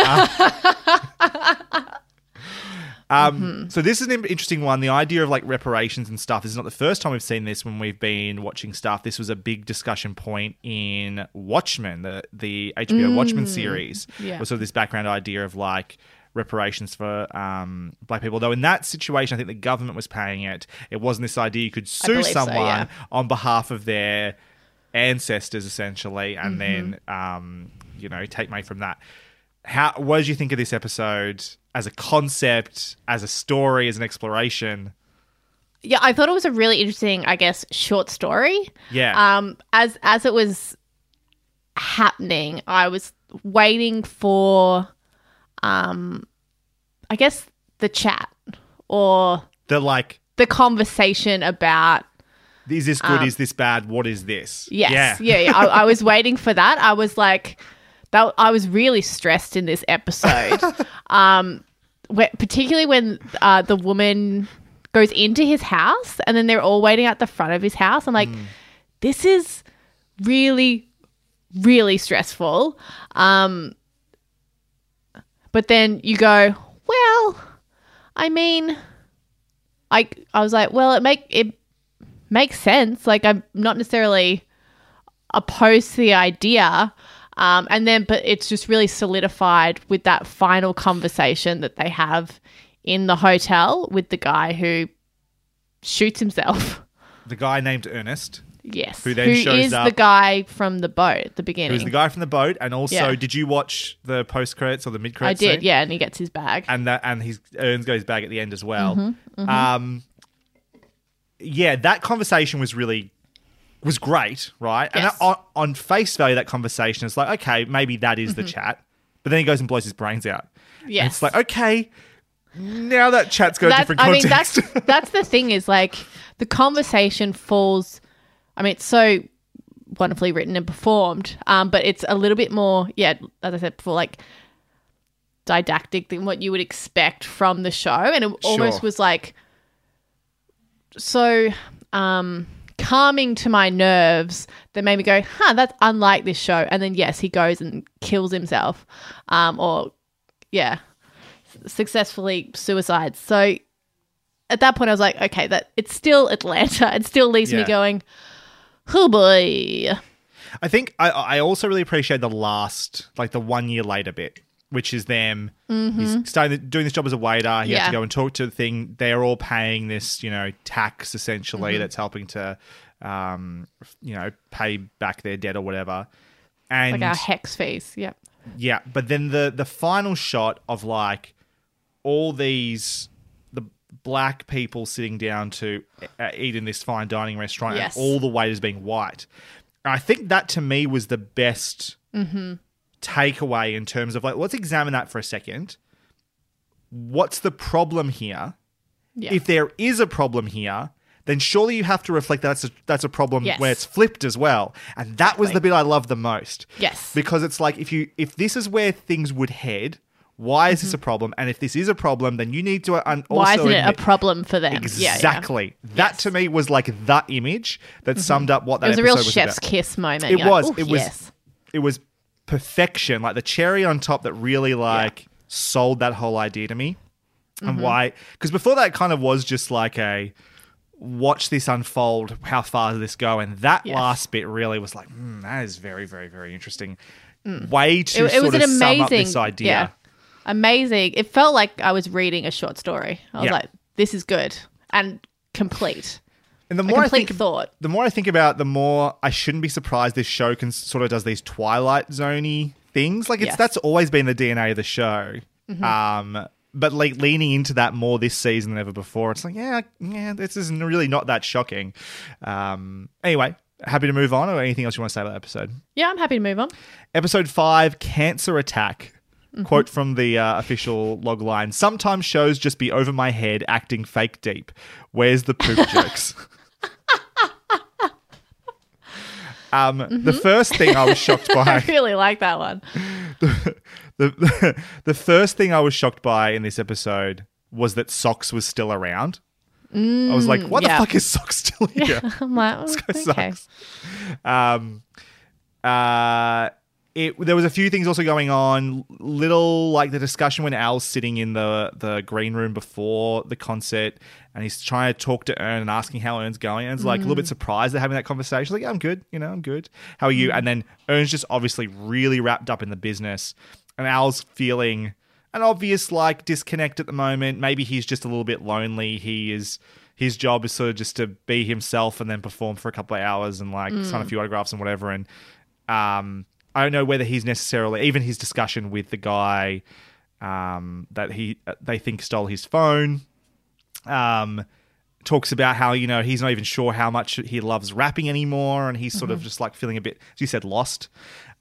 So this is an interesting one. The idea of like reparations and stuff. This is not the first time we've seen this when we've been watching stuff. This was a big discussion point in Watchmen, the HBO Watchmen series. Yeah. Was sort of this background idea of like reparations for black people. Though in that situation, I think the government was paying it. It wasn't this idea you could sue someone on behalf of their ancestors essentially, and then take money from that. What did you think of this episode as a concept, as a story, as an exploration? Yeah, I thought it was a really interesting, I guess, short story. Yeah. As it was happening, I was waiting for, I guess, the chat or the conversation about. Is this good? Is this bad? What is this? Yes. Yeah. I was waiting for that. I was like, I was really stressed in this episode, particularly when the woman goes into his house and then they're all waiting at the front of his house. I'm like, this is really, really stressful. But then you go, well, I mean, I was like, well, it makes sense. Like, I'm not necessarily opposed to the idea. But it's just really solidified with that final conversation that they have in the hotel with the guy who shoots himself. The guy named Ernest. Yes. Who then shows up. The guy from the boat at the beginning. Who's the guy from the boat. And also, did you watch the post-credits or the mid-credits I did, scene? yeah, and he gets his bag. And Ernst got his bag at the end as well. That conversation was great, right? Yes. And on face value, that conversation is like, okay, maybe that is the chat. But then he goes and blows his brains out. Yes. And it's like, okay, now that chat's got a different context. That's the thing is like the conversation falls. I mean, it's so wonderfully written and performed, but it's a little bit more, as I said before, like didactic than what you would expect from the show. And it almost was like so calming to my nerves that made me go, that's unlike this show. And then, yes, he goes and kills himself successfully suicides. So at that point I was like, okay, that it's still Atlanta. It still leaves me going, oh boy. I think I also really appreciate the last, like the 1 year later bit, which is them. He's doing this job as a waiter. He has to go and talk to the thing. They're all paying this, tax essentially that's helping to, pay back their debt or whatever. And like our HEX fees. Yep. Yeah, but then the final shot of like all the black people sitting down to eat in this fine dining restaurant and all the waiters being white. I think that to me was the best takeaway in terms of like, let's examine that for a second. What's the problem here? Yeah. If there is a problem here, then surely you have to reflect that that's a problem where it's flipped as well. And that was the bit I loved the most. Yes. Because it's like if this is where things would head, why is this a problem? And if this is a problem, then you need to also why isn't it a problem for them? Exactly. Yeah. That to me was like that image that summed up what that episode was about. It was a real chef's kiss moment. It was perfection, like the cherry on top that really sold that whole idea to me. And why? Because before that kind of was just like a watch this unfold, how far does this go? And that last bit really was like, that is very, very, very interesting. Way to sort of sum up this idea. Yeah. Amazing. It felt like I was reading a short story. I was like, this is good and complete. And the more I think about it, the more I shouldn't be surprised this show sort of does these Twilight Zone-y things. Like that's always been the DNA of the show. But like leaning into that more this season than ever before, it's like, this is really not that shocking. Anyway, happy to move on, or anything else you want to say about that episode? Yeah, I'm happy to move on. Episode 5, Cancer Attack. Quote from the official logline: "Sometimes shows just be over my head acting fake deep. Where's the poop jokes?" The first thing I was shocked by... I really like that one. the first thing I was shocked by in this episode was that Socks was still around. I was like, "What the fuck is Socks still here?" Yeah, I'm like, This guy okay. sucks. There was a few things also going on. Little like the discussion when Al's sitting in the green room before the concert, and he's trying to talk to Ern and asking how Ern's going. Ern's like a little bit surprised they're having that conversation. Like, yeah, I'm good. I'm good. How are you? And then Ern's just obviously really wrapped up in the business, and Al's feeling an obvious like disconnect at the moment. Maybe he's just a little bit lonely. His job is sort of just to be himself and then perform for a couple of hours and like sign a few autographs and whatever. And I don't know whether he's necessarily, even his discussion with the guy that they think stole his phone, talks about how, he's not even sure how much he loves rapping anymore, and he's sort of just like feeling a bit, as you said, lost.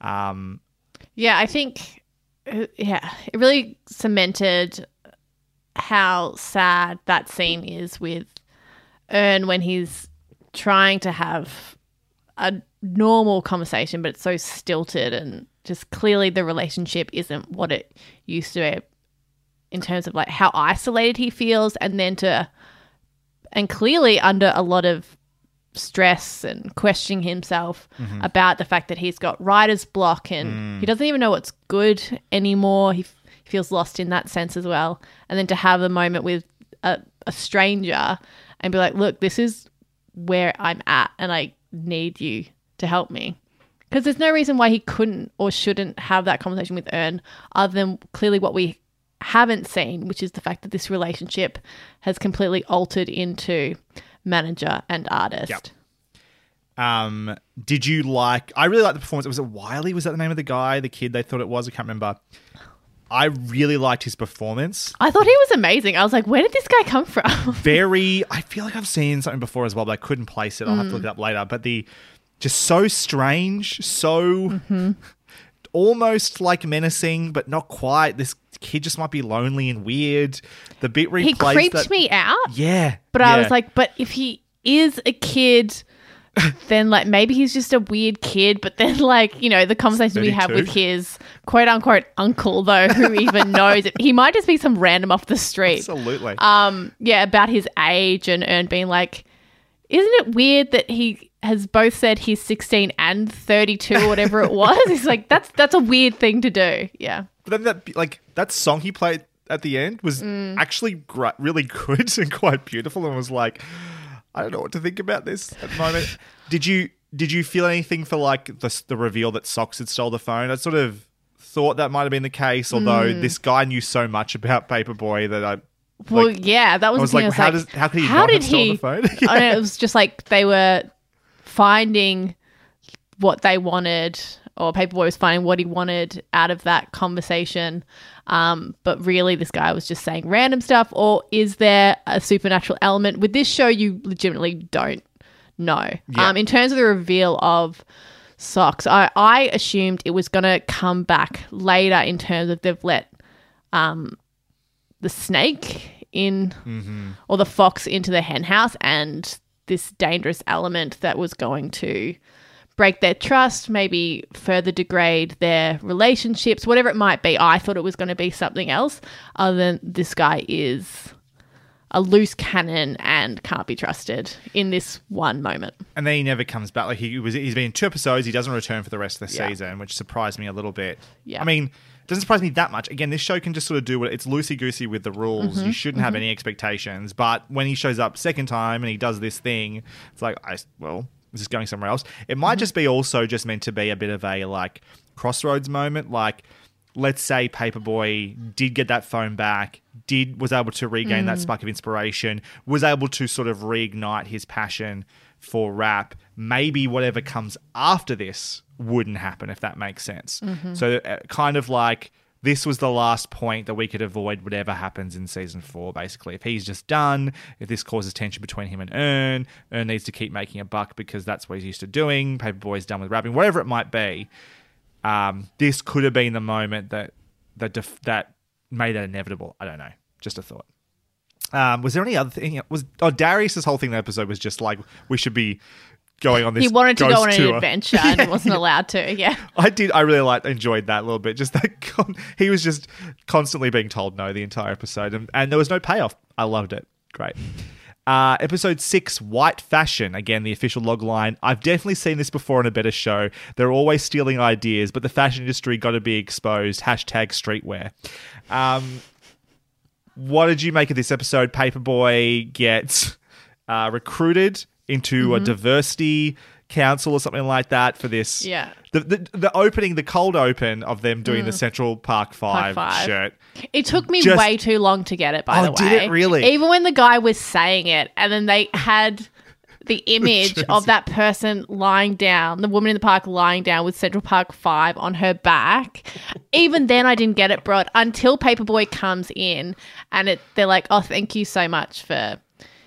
Yeah, I think, it really cemented how sad that scene is with Ern when he's trying to have a normal conversation, but it's so stilted and just clearly the relationship isn't what it used to be in terms of like how isolated he feels, and clearly under a lot of stress and questioning himself about the fact that he's got writer's block and he doesn't even know what's good anymore. He feels lost in that sense as well. And then to have a moment with a stranger and be like, look, this is where I'm at and I need you to help me. Because there's no reason why he couldn't or shouldn't have that conversation with Ern other than clearly what we haven't seen, which is the fact that this relationship has completely altered into manager and artist. Yep. Did you like... I really liked the performance. Was it Wiley? Was that the name of the guy? The kid they thought it was? I can't remember. I really liked his performance. I thought he was amazing. I was like, where did this guy come from? I feel like I've seen something before as well, but I couldn't place it. I'll have to look it up later. But just so strange, so almost like menacing, but not quite. This kid just might be lonely and weird. The bit where he creeped me out. Yeah. But I was like, but if he is a kid, then like maybe he's just a weird kid. But then like, the conversation we have with his quote unquote uncle, though, who even knows it, he might just be some random off the street. Absolutely. About his age and Ern being like, isn't it weird that he has both said he's 16 and 32 or whatever it was? He's like, that's a weird thing to do. Yeah. But then that song he played at the end was actually really good and quite beautiful, and was like, I don't know what to think about this at the moment. Did you feel anything for like the reveal that Socks had stole the phone? I sort of thought that might have been the case, although this guy knew so much about Paperboy that that was the thing. How could he not have stolen the phone? Yeah. I know, it was just like they were finding what they wanted, or Paperboy was finding what he wanted out of that conversation. But really this guy was just saying random stuff, or is there a supernatural element? With this show, you legitimately don't know. Yeah. In terms of the reveal of Socks, I assumed it was going to come back later in terms of they've let the snake in or the fox into the hen house, and this dangerous element that was going to break their trust, maybe further degrade their relationships, whatever it might be. I thought it was going to be something else other than this guy is a loose cannon and can't be trusted in this one moment. And then he never comes back. Like he's been in 2 episodes. He doesn't return for the rest of the season, which surprised me a little bit. Yeah. I mean, it doesn't surprise me that much. Again, this show can just sort of do what it's loosey-goosey with the rules. You shouldn't have any expectations. But when he shows up second time and he does this thing, it's like, is this going somewhere else? It might just be also just meant to be a bit of a like crossroads moment. Like, let's say Paperboy did get that phone back, was able to regain that spark of inspiration, was able to sort of reignite his passion for rap. Maybe whatever comes after this wouldn't happen, if that makes sense. So kind of like this was the last point that we could avoid whatever happens in season 4, basically. If he's just done, if this causes tension between him and Ern needs to keep making a buck because that's what he's used to doing, Paperboy's done with rapping, whatever it might be, this could have been the moment that made that inevitable. I don't know. Just a thought. Was there any other thing? Darius's whole thing in the episode was just like, we should be going on this. He wanted to go on an tour. adventure and he wasn't allowed to. Yeah. I really enjoyed that a little bit. Just that he was just constantly being told no the entire episode, and there was no payoff. I loved it. Great. Episode 6, White Fashion. Again, the official log line. I've definitely seen this before on a better show. They're always stealing ideas, but the fashion industry got to be exposed. #streetwear. What did you make of this episode? Paperboy gets recruited into a diversity council or something like that for this. Yeah. The opening, the cold open of them doing the Central Park 5 shirt. It took me way too long to get it, by the way. Did it really? Even when the guy was saying it and then they had the image of that person lying down, the woman in the park lying down with Central Park 5 on her back. Even then I didn't get it, bro, until Paperboy comes in and they're like, oh, thank you so much for,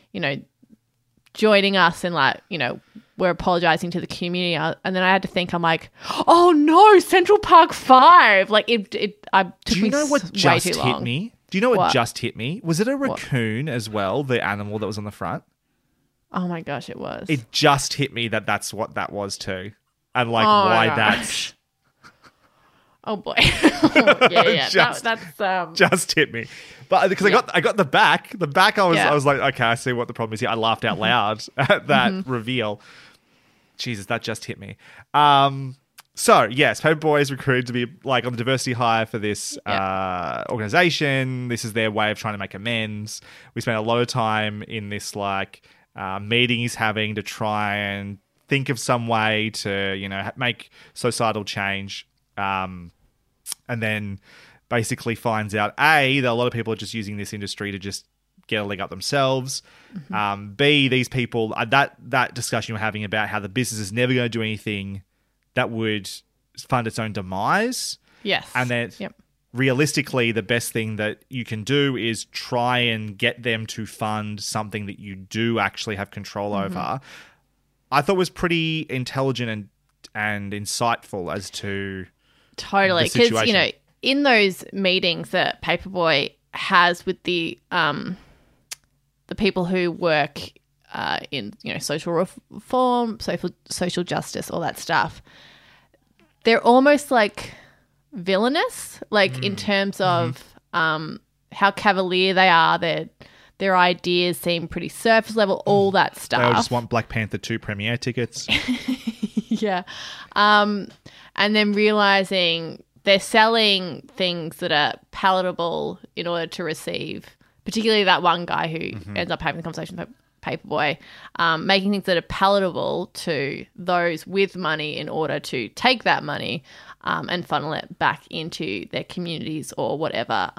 joining us and we're apologizing to the community. And then I had to think, I'm like, oh no, Central Park 5. Like it took Do you me know what way just too hit long. me? Do you know what just hit me? Was it a raccoon as well, the animal that was on the front? Oh my gosh, it was. It just hit me that's what that was too. And why that's... Oh boy. yeah. Just hit me. But because I got the back. The back I was like, okay, I see what the problem is here. I laughed out loud at that reveal. Jesus, that just hit me. So yes, Paperboy is recruited to be on the diversity hire for this organization. This is their way of trying to make amends. We spent a lot of time in this meeting he's having to try and think of some way to make societal change. And then basically finds out that a lot of people are just using this industry to just get a leg up themselves. B, these people that discussion we're having about how the business is never going to do anything that would fund its own demise. Yes. And that realistically, the best thing that you can do is try and get them to fund something that you do actually have control over. I thought was pretty intelligent and insightful as to totally, because in those meetings that Paperboy has with the people who work in social reform, social justice, all that stuff, they're almost villainous, in terms of how cavalier they are. Their ideas seem pretty surface level, all that stuff. They all just want Black Panther 2 premiere tickets. Yeah. And then realizing they're selling things that are palatable in order to receive, particularly that one guy who ends up having the conversation with Paperboy, making things that are palatable to those with money in order to take that money and funnel it back into their communities or whatever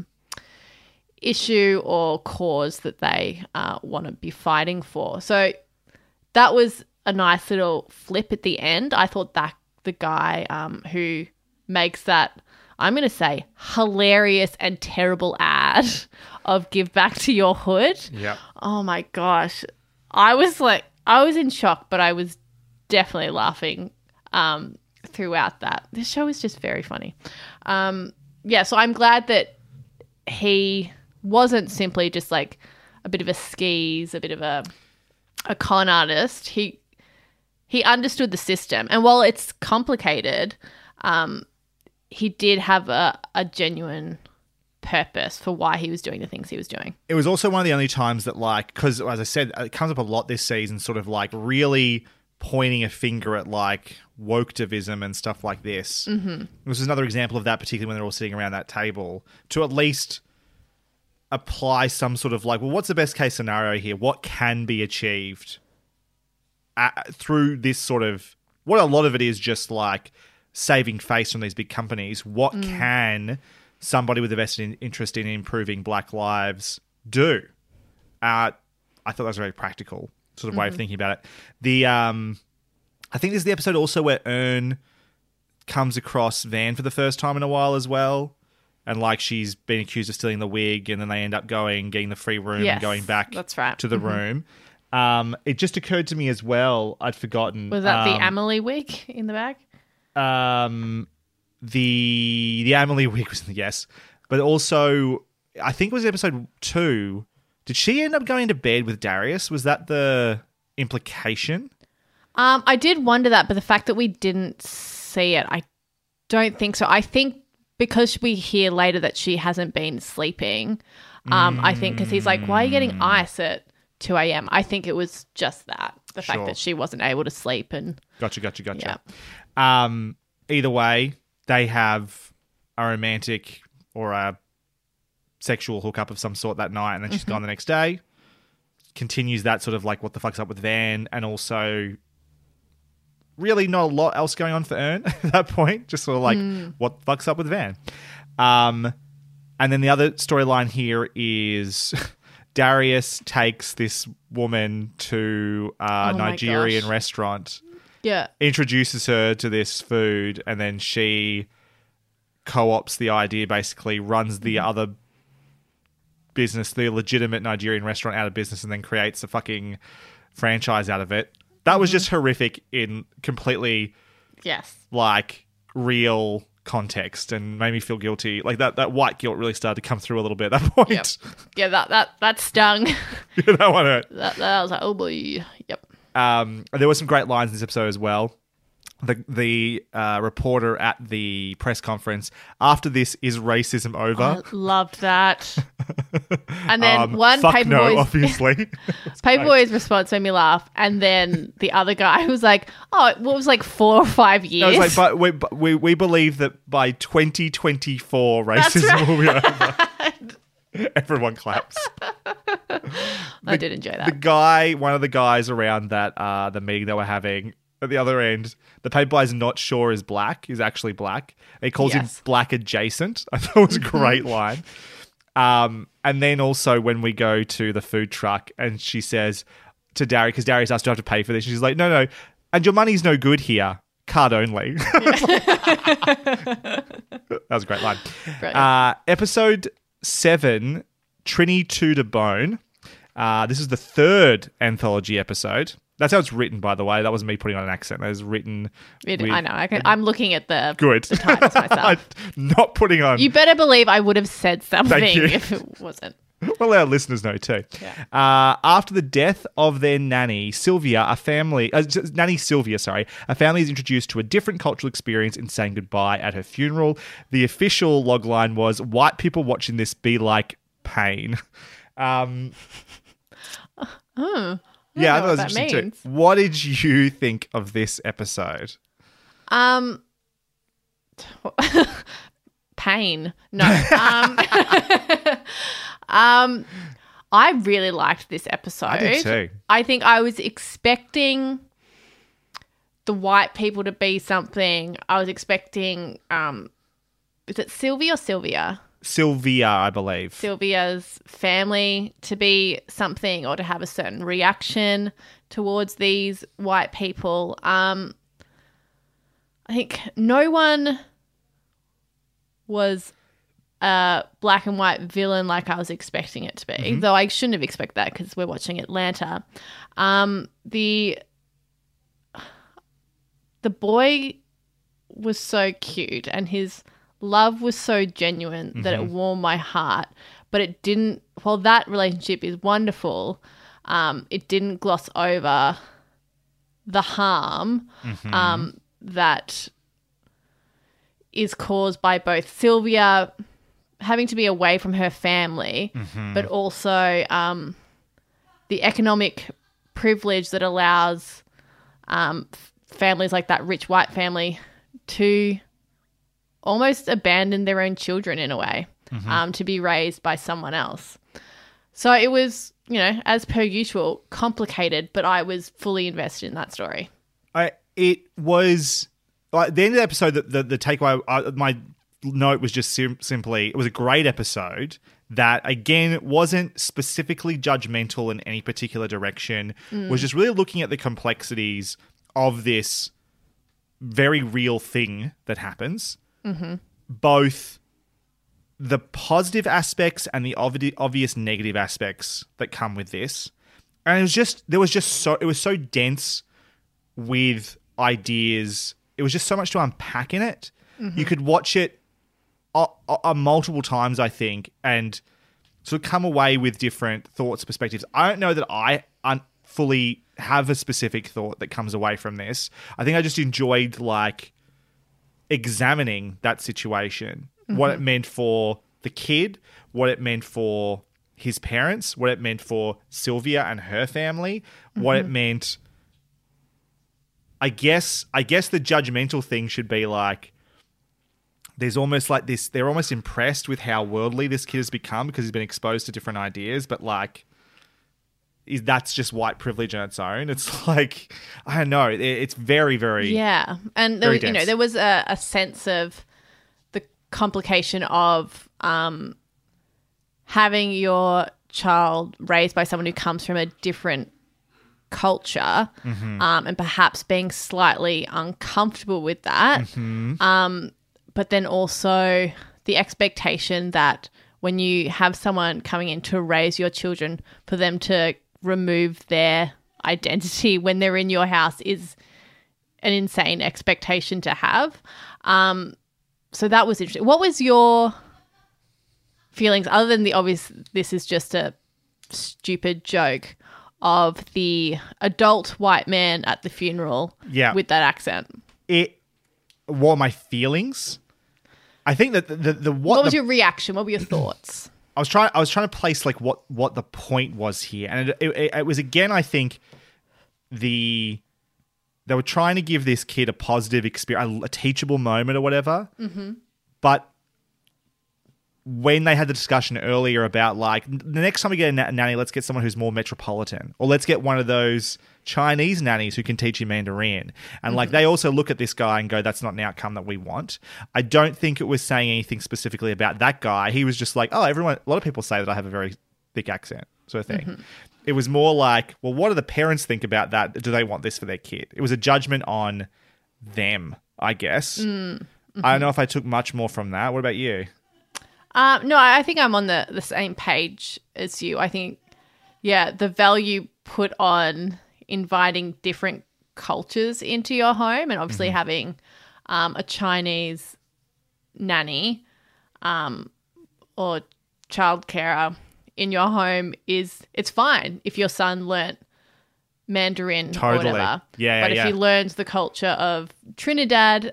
issue or cause that they want to be fighting for. So that was a nice little flip at the end. I thought that the guy who makes that, I'm going to say, hilarious and terrible ad of Give Back to Your Hood. Yeah. Oh my gosh. I was in shock, but I was definitely laughing throughout that. This show is just very funny. So I'm glad that he wasn't simply just a bit of a skis, a bit of a con artist. He understood the system. And while it's complicated, he did have a genuine purpose for why he was doing the things he was doing. It was also one of the only times that because as I said, it comes up a lot this season, sort of really pointing a finger at woke-tivism and stuff like this. This is another example of that, particularly when they're all sitting around that table, to at least apply some sort of what's the best case scenario here? What can be achieved through this sort of, what a lot of it is just saving face from these big companies. What can somebody with a vested interest in improving Black lives do? I thought that was a very practical sort of way of thinking about it. I think this is the episode also where Earn comes across Van for the first time in a while as well. And she's been accused of stealing the wig, and then they end up getting the free room and going back to the room. It just occurred to me as well, I'd forgotten. Was that the Amelie wig in the bag? The Amelie wig was yes. But also, I think it was episode 2. Did she end up going to bed with Darius? Was that the implication? I did wonder that, but the fact that we didn't see it, I don't think so. I think because we hear later that she hasn't been sleeping, I think because he's like, why are you getting ice at 2 a.m.? I think it was just that, the fact that she wasn't able to sleep. And Gotcha. Yeah. Either way, they have a romantic or a sexual hookup of some sort that night, and then she's gone the next day. Continues that sort of like what the fuck's up with Van, and also really not a lot else going on for Ern at that point. Just sort of like what the fuck's up with Van. And then the other storyline here is Darius takes this woman to a Nigerian restaurant. Yeah. Introduces her to this food, and then she co-ops the idea, basically runs the other business, the legitimate Nigerian restaurant, out of business, and then creates a fucking franchise out of it. That was just horrific in completely like real context, and made me feel guilty. Like that white guilt really started to come through a little bit at that point. Yep. Yeah, that stung. Yeah, that one hurt. That was like, oh boy. Yep. There were some great lines in this episode as well. The reporter at the press conference, after this, is racism over? I loved that. And then one Paperboy's response made me laugh, and then the other guy was like, "Oh, it was like 4 or 5 years." I was like, but we believe that by 2024, racism will be over. Everyone claps. I did enjoy that. One of the guys around that the meeting they were having at the other end, the paper is not sure is black, is actually black. He calls him black adjacent. I thought it was a great line. And then also when we go to the food truck and she says to Darius, because Darius has to have to pay for this, and she's like, no, and your money's no good here. Card only. That was a great line. Episode 7, Trini 2 to Bone. This is the 3rd anthology episode. That's how it's written, by the way. That wasn't me putting on an accent. That was written. I know. I'm looking at the titles myself. Not putting on. You better believe I would have said something if it wasn't. Well, our listeners know too. Yeah. After the death of their nanny, Sylvia, a family is introduced to a different cultural experience in saying goodbye at her funeral. The official logline was, "White people watching this be like pain." Yeah, I thought it was interesting too. What did you think of this episode? Pain. No. I really liked this episode. I did too. I think I was expecting the white people to be something. I was expecting, is it Sylvia or Sylvia? Sylvia, I believe. Sylvia's family to be something, or to have a certain reaction towards these white people. I think no one was a black and white villain like I was expecting it to be, though I shouldn't have expected that because we're watching Atlanta. The boy was so cute, and his love was so genuine that it warmed my heart, but it didn't, while that relationship is wonderful, it didn't gloss over the harm that is caused by both Sylvia having to be away from her family, but also the economic privilege that allows families like that rich white family to almost abandon their own children in a way, to be raised by someone else. So it was, as per usual, complicated, but I was fully invested in that story. It was, like, the end of the episode, the takeaway, my note was just simply, it was a great episode that, again, wasn't specifically judgmental in any particular direction, was just really looking at the complexities of this very real thing that happens. Both the positive aspects and the obvious negative aspects that come with this. And it was so dense with ideas. It was just so much to unpack in it. You could watch it multiple times, I think, and sort of come away with different thoughts, perspectives. I don't know that I fully have a specific thought that comes away from this. I think I just enjoyed like examining that situation, what it meant for the kid, what it meant for his parents, what it meant for Sylvia and her family, what it meant. I guess the judgmental thing should be like, there's almost like this, they're almost impressed with how worldly this kid has become because he's been exposed to different ideas, but like, that's just white privilege on its own. It's like, I don't know, it's very, very yeah. And there was, there was a sense of the complication of having your child raised by someone who comes from a different culture, and perhaps being slightly uncomfortable with that. But then also the expectation that when you have someone coming in to raise your children, for them to remove their identity when they're in your house is an insane expectation to have. So that was interesting. What was your feelings, other than the obvious, this is just a stupid joke, of the adult white man at the funeral with that accent? What are my feelings? I think that what was your reaction? What were your thoughts? I was trying to place like what the point was here, and it was, again, I think they were trying to give this kid a positive experience, a teachable moment or whatever. But when they had the discussion earlier about like, the next time we get a nanny, let's get someone who's more metropolitan, or let's get one of those Chinese nannies who can teach you Mandarin. And like, they also look at this guy and go, that's not an outcome that we want. I don't think it was saying anything specifically about that guy. He was just like, oh, a lot of people say that I have a very thick accent, sort of thing. It was more like, well, what do the parents think about that? Do they want this for their kid? It was a judgment on them, I guess. I don't know if I took much more from that. What about you? No, I think I'm on the same page as you. I think, the value put on inviting different cultures into your home, and obviously having a Chinese nanny or childcarer in your home it's fine if your son learnt Mandarin or whatever. But if he learns the culture of Trinidad,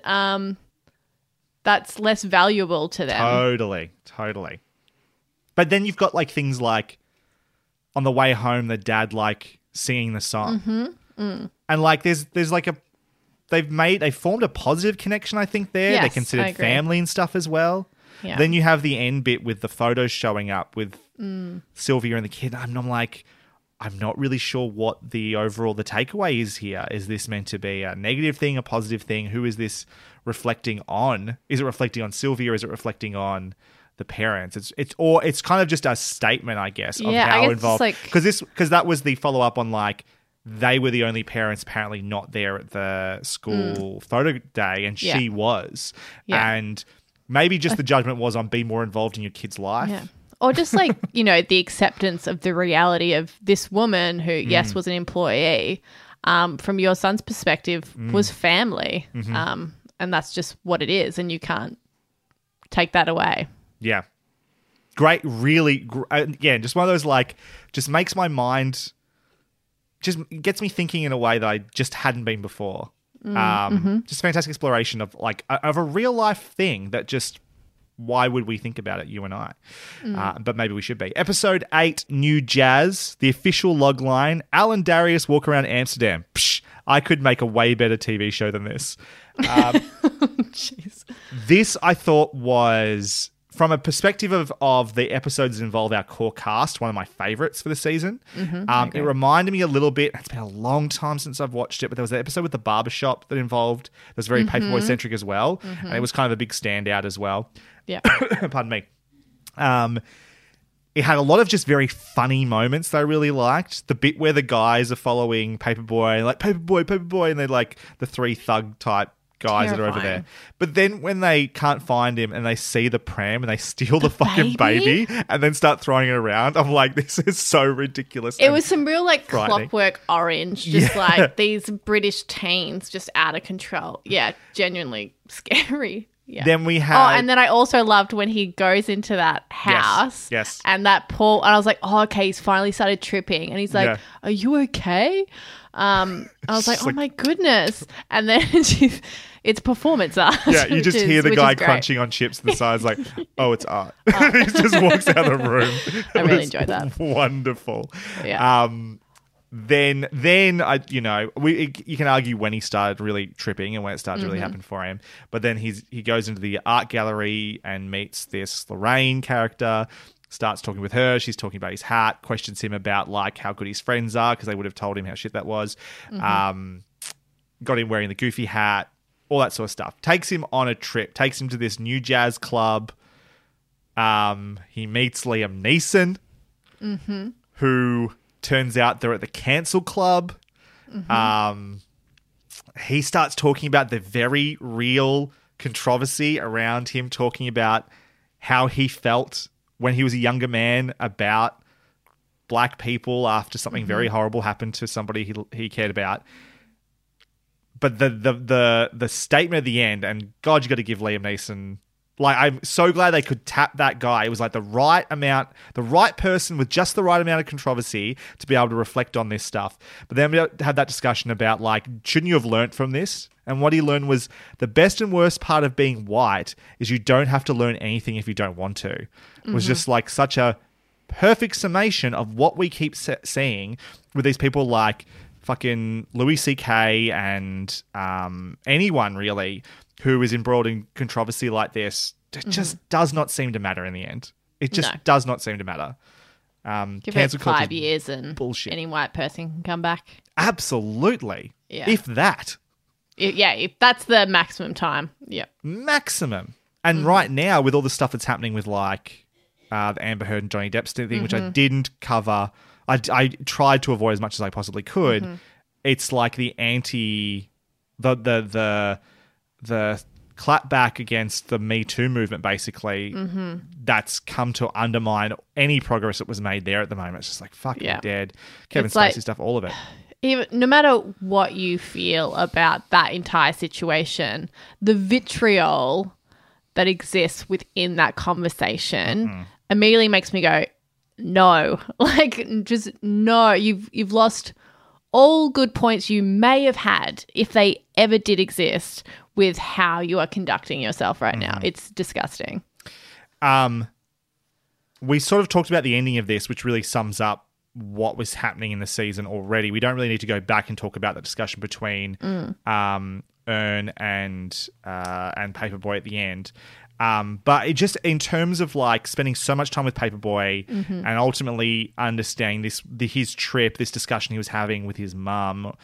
that's less valuable to them. Totally. But then you've got like things like on the way home, the dad like singing the song. And like there's like they formed a positive connection, I think, there. Yes, they considered family and stuff as well. Yeah. Then you have the end bit with the photos showing up with Sylvia and the kid. I'm like, I'm not really sure what the takeaway is here. Is this meant to be a negative thing, a positive thing? Who is this reflecting on? Is it reflecting on Sylvia? Is it reflecting on the parents? It's kind of just a statement, I guess, of how involved. Because that was the follow up on like, they were the only parents apparently not there at the school photo day, and she was. And maybe just the judgment was on be more involved in your kid's life. Yeah. Or just like, the acceptance of the reality of this woman who, yes, was an employee, from your son's perspective, was family. And that's just what it is, and you can't take that away. Yeah. Great, really, again, just one of those like, just makes my mind, just gets me thinking in a way that I just hadn't been before. Just fantastic exploration of like, of a real life thing that just, why would we think about it, you and I? But maybe we should be. Episode 8, New Jazz, the official log line. Al and Darius walk around Amsterdam. Psh, I could make a way better TV show than this. Jeez. This, I thought, was, from a perspective of the episodes that involve our core cast, one of my favorites for the season. It reminded me a little bit, it's been a long time since I've watched it, but there was an episode with the barbershop that involved, that was very Paperboy-centric as well. And it was kind of a big standout as well. Yeah. Pardon me. It had a lot of just very funny moments that I really liked. The bit where the guys are following Paperboy, like, Paperboy, and they're like the three thug type guys that are over there. But then when they can't find him and they see the pram and they steal the fucking baby and then start throwing it around, I'm like, this is so ridiculous. It was some real like Clockwork Orange, just like these British teens just out of control. Yeah, genuinely scary. Yeah. Then we had... Oh, and then I also loved when he goes into that house. Yes. And that Paul... And I was like, oh, okay, he's finally started tripping. And he's like, Yeah. are you okay? I was like, She's oh, like- my goodness. And then it's performance art. Yeah, you just hear the which guy is great. crunching on chips to the sides like, oh, it's art. He just walks out of the room. I really It was enjoyed that. Wonderful. Yeah. Then you can argue when he started really tripping and when it started to really happen for him. But then he goes into the art gallery and meets this Lorraine character, starts talking with her. She's talking about his hat, questions him about like how good his friends are because they would have told him how shit that was. Got him wearing the goofy hat, all that sort of stuff. Takes him on a trip, takes him to this new jazz club. He meets Liam Neeson, who turns out they're at the Cancel Club. He starts talking about the very real controversy around him talking about how he felt when he was a younger man about black people after something very horrible happened to somebody he cared about. But the statement at the end, and God, you got to give Liam Neeson... Like, I'm so glad they could tap that guy. It was like the right person with just the right amount of controversy to be able to reflect on this stuff. But then we had that discussion about, like, shouldn't you have learnt from this? And what he learned was the best and worst part of being white is you don't have to learn anything if you don't want to. It was just like such a perfect summation of what we keep seeing with these people like fucking Louis C.K. and anyone really who is embroiled in controversy like this. It just does not seem to matter in the end. It just does not seem to matter. Give Cancel it culture 5 years and bullshit. any white person can come back. Absolutely. Yeah. If that. If that's the maximum time. Yeah. Maximum. And right now, with all the stuff that's happening with like the Amber Heard and Johnny Depp thing, which I didn't cover, I tried to avoid as much as I possibly could. It's like the the clapback against the Me Too movement, basically, that's come to undermine any progress that was made there at the moment. It's just like, fucking dead. Kevin It's Spacey like- stuff, all of it. Even no matter what you feel about that entire situation, the vitriol that exists within that conversation immediately makes me go, no. Like, just no. You've lost all good points you may have had if they ever did exist with how you are conducting yourself right now. It's disgusting. We sort of talked about the ending of this, which really sums up what was happening in the season already. We don't really need to go back and talk about the discussion between Ern and Paperboy at the end. But it just, in terms of like spending so much time with Paperboy and ultimately understanding his trip, this discussion he was having with his mum,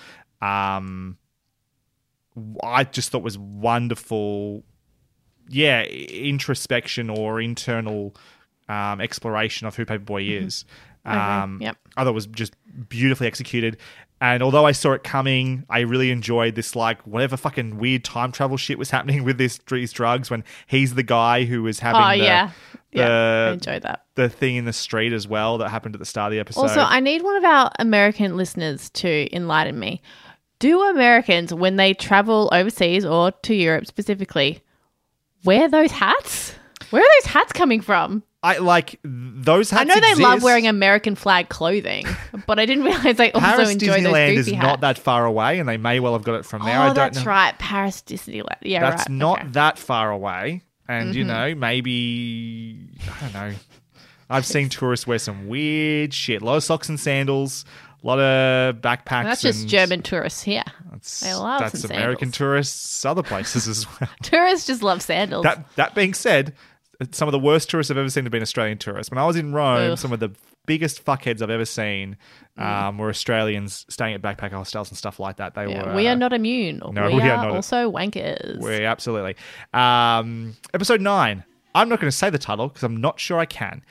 I just thought was wonderful. Yeah, introspection or internal exploration of who Paperboy is. Yep. I thought it was just beautifully executed. And although I saw it coming, I really enjoyed this, like, whatever fucking weird time travel shit was happening with these drugs when he's the guy who was having I enjoyed that. the thing in the street as well that happened at the start of the episode. Also, I need one of our American listeners to enlighten me. Do Americans, when they travel overseas or to Europe specifically, wear those hats? Where are those hats coming from? I like those hats. I know they exist. love wearing American flag clothing, but I didn't realize they also Paris enjoy Disneyland those is goofy hats. not that far away, and they may well have got it from there. I don't That's know. right. Paris Disneyland. Yeah, That's right. not Okay. that far away. And, you know, maybe, I don't know. I've seen tourists wear some weird shit. A lot of socks and sandals, a lot of backpacks. That's just and German tourists here. They love that's some American sandals. tourists other places as well. Tourists just love sandals. That being said, some of the worst tourists I've ever seen have been Australian tourists. When I was in Rome, Ugh. some of the biggest fuckheads I've ever seen were Australians staying at backpacker hostels and stuff like that. They were. We are not immune. No, we we are are not. also wankers. We absolutely. Episode 9. I'm not going to say the title because I'm not sure I can.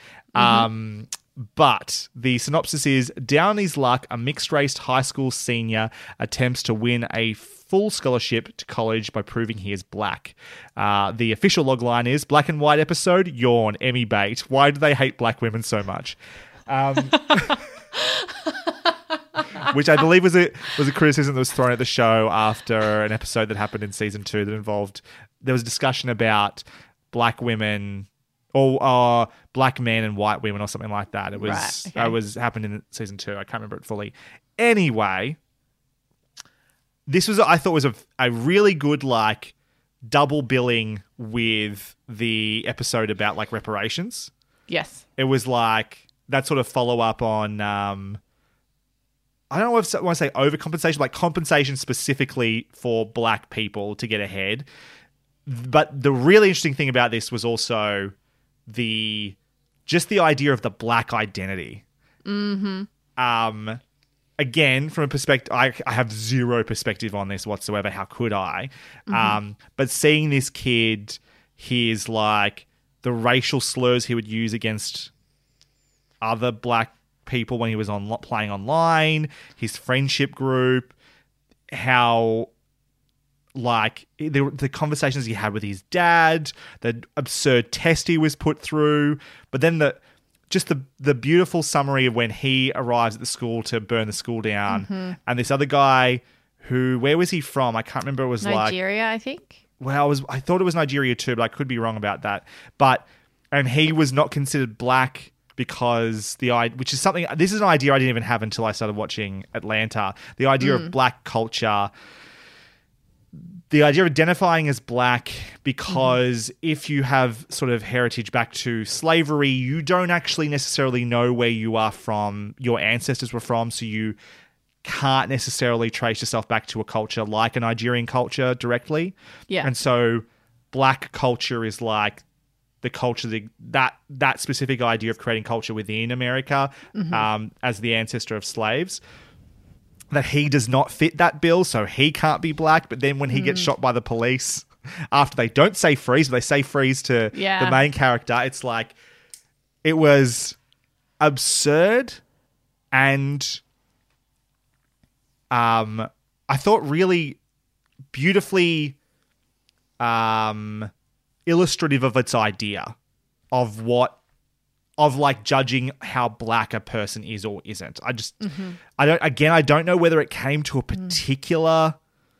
But the synopsis is, Downey's luck, a mixed-race high school senior attempts to win a full scholarship to college by proving he is black. The official logline is, black and white episode, yawn, Emmy bait. Why do they hate black women so much? which I believe was a criticism that was thrown at the show after an episode that happened in season 2 that involved, there was a discussion about black women or black men and white women or something like that. It was happened in season 2. I can't remember it fully. Anyway, I thought was a really good like double billing with the episode about like reparations. Yes. It was like that sort of follow up on I don't know if I want to say overcompensation, like compensation specifically for black people to get ahead. But the really interesting thing about this was also the idea of the black identity. Mm-hmm. Again, from a perspective, I have zero perspective on this whatsoever. How could I? Mm-hmm. But seeing this kid, his like the racial slurs he would use against other black people when he was playing online, his friendship group, how like the conversations he had with his dad, the absurd test he was put through, but then the beautiful summary of when he arrives at the school to burn the school down, and this other guy who, where was he from? I can't remember. It was Nigeria, I think. Well, I thought it was Nigeria too, but I could be wrong about that. And he was not considered black because which is something, this is an idea I didn't even have until I started watching Atlanta. The idea of black culture, the idea of identifying as black, because if you have sort of heritage back to slavery, you don't actually necessarily know where you are from, your ancestors were from, so you can't necessarily trace yourself back to a culture like a Nigerian culture directly. Yeah. And so black culture is like the culture, that specific idea of creating culture within America as the ancestor of slaves. That he does not fit that bill, so he can't be black. But then when he gets shot by the police, after they don't say freeze, but they say freeze to the main character, it's like, it was absurd and I thought really beautifully illustrative of its idea of like judging how black a person is or isn't. I don't know whether it came to a particular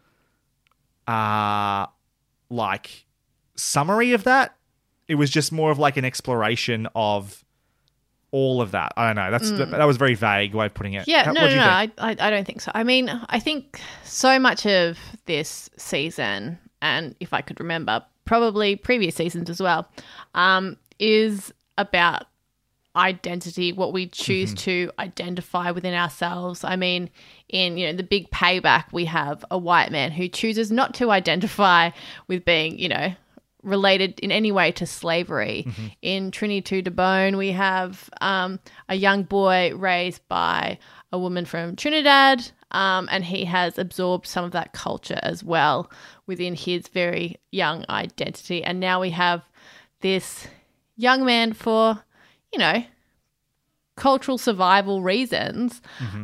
like summary of that. It was just more of like an exploration of all of that. I don't know. That was a very vague way of putting it. Yeah, I don't think so. I mean, I think so much of this season, and if I could remember, probably previous seasons as well, is about identity, what we choose to identify within ourselves. I mean, in the big payback, we have a white man who chooses not to identify with being, related in any way to slavery. In Trinity to the Bone, we have a young boy raised by a woman from Trinidad, and he has absorbed some of that culture as well within his very young identity. And now we have this young man for cultural survival reasons,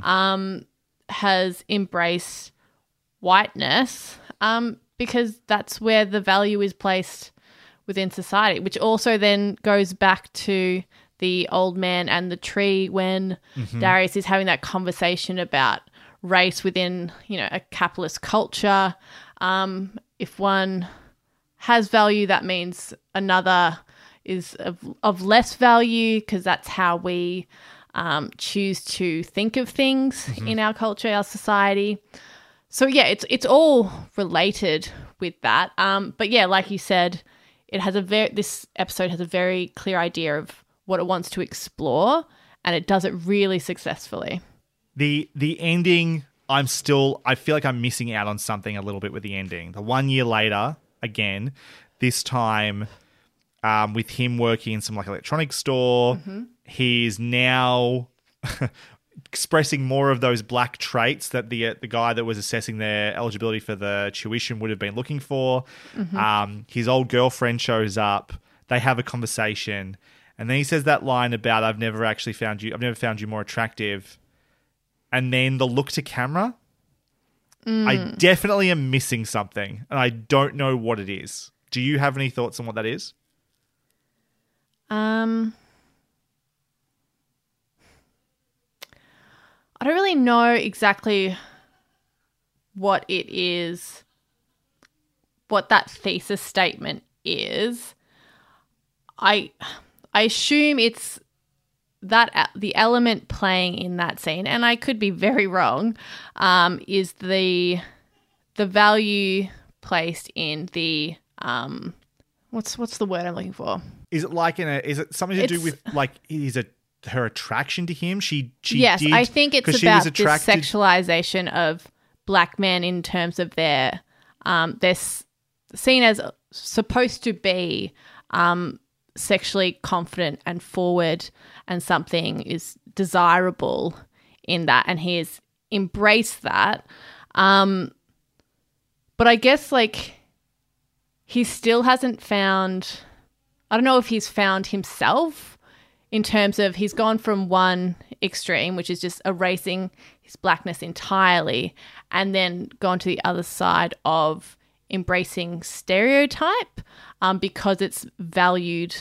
has embraced whiteness because that's where the value is placed within society, which also then goes back to the old man and the tree when Darius is having that conversation about race within, a capitalist culture. If one has value, that means another is of less value because that's how we choose to think of things in our culture, our society. So yeah, it's all related with that. But yeah, like you said, this episode has a very clear idea of what it wants to explore, and it does it really successfully. The ending, I feel like I'm missing out on something a little bit with the ending. The 1 year later, again, this time with him working in some like electronics store, he's now expressing more of those black traits that the guy that was assessing their eligibility for the tuition would have been looking for. His old girlfriend shows up. They have a conversation, and then he says that line about I've never found you more attractive. And then the look to camera, I definitely am missing something, and I don't know what it is. Do you have any thoughts on what that is? I don't really know exactly what it is, what that thesis statement is. I assume it's that the element playing in that scene, and I could be very wrong, is the value placed in the what's the word I'm looking for? Is it is it something to do with like her attraction to him? Yes, did, I think it's about this sexualization of black men in terms of they're seen as supposed to be sexually confident and forward, and something is desirable in that, and he has embraced that. But I guess like he still hasn't found, I don't know if he's found himself in terms of he's gone from one extreme, which is just erasing his blackness entirely, and then gone to the other side of embracing stereotype because it's valued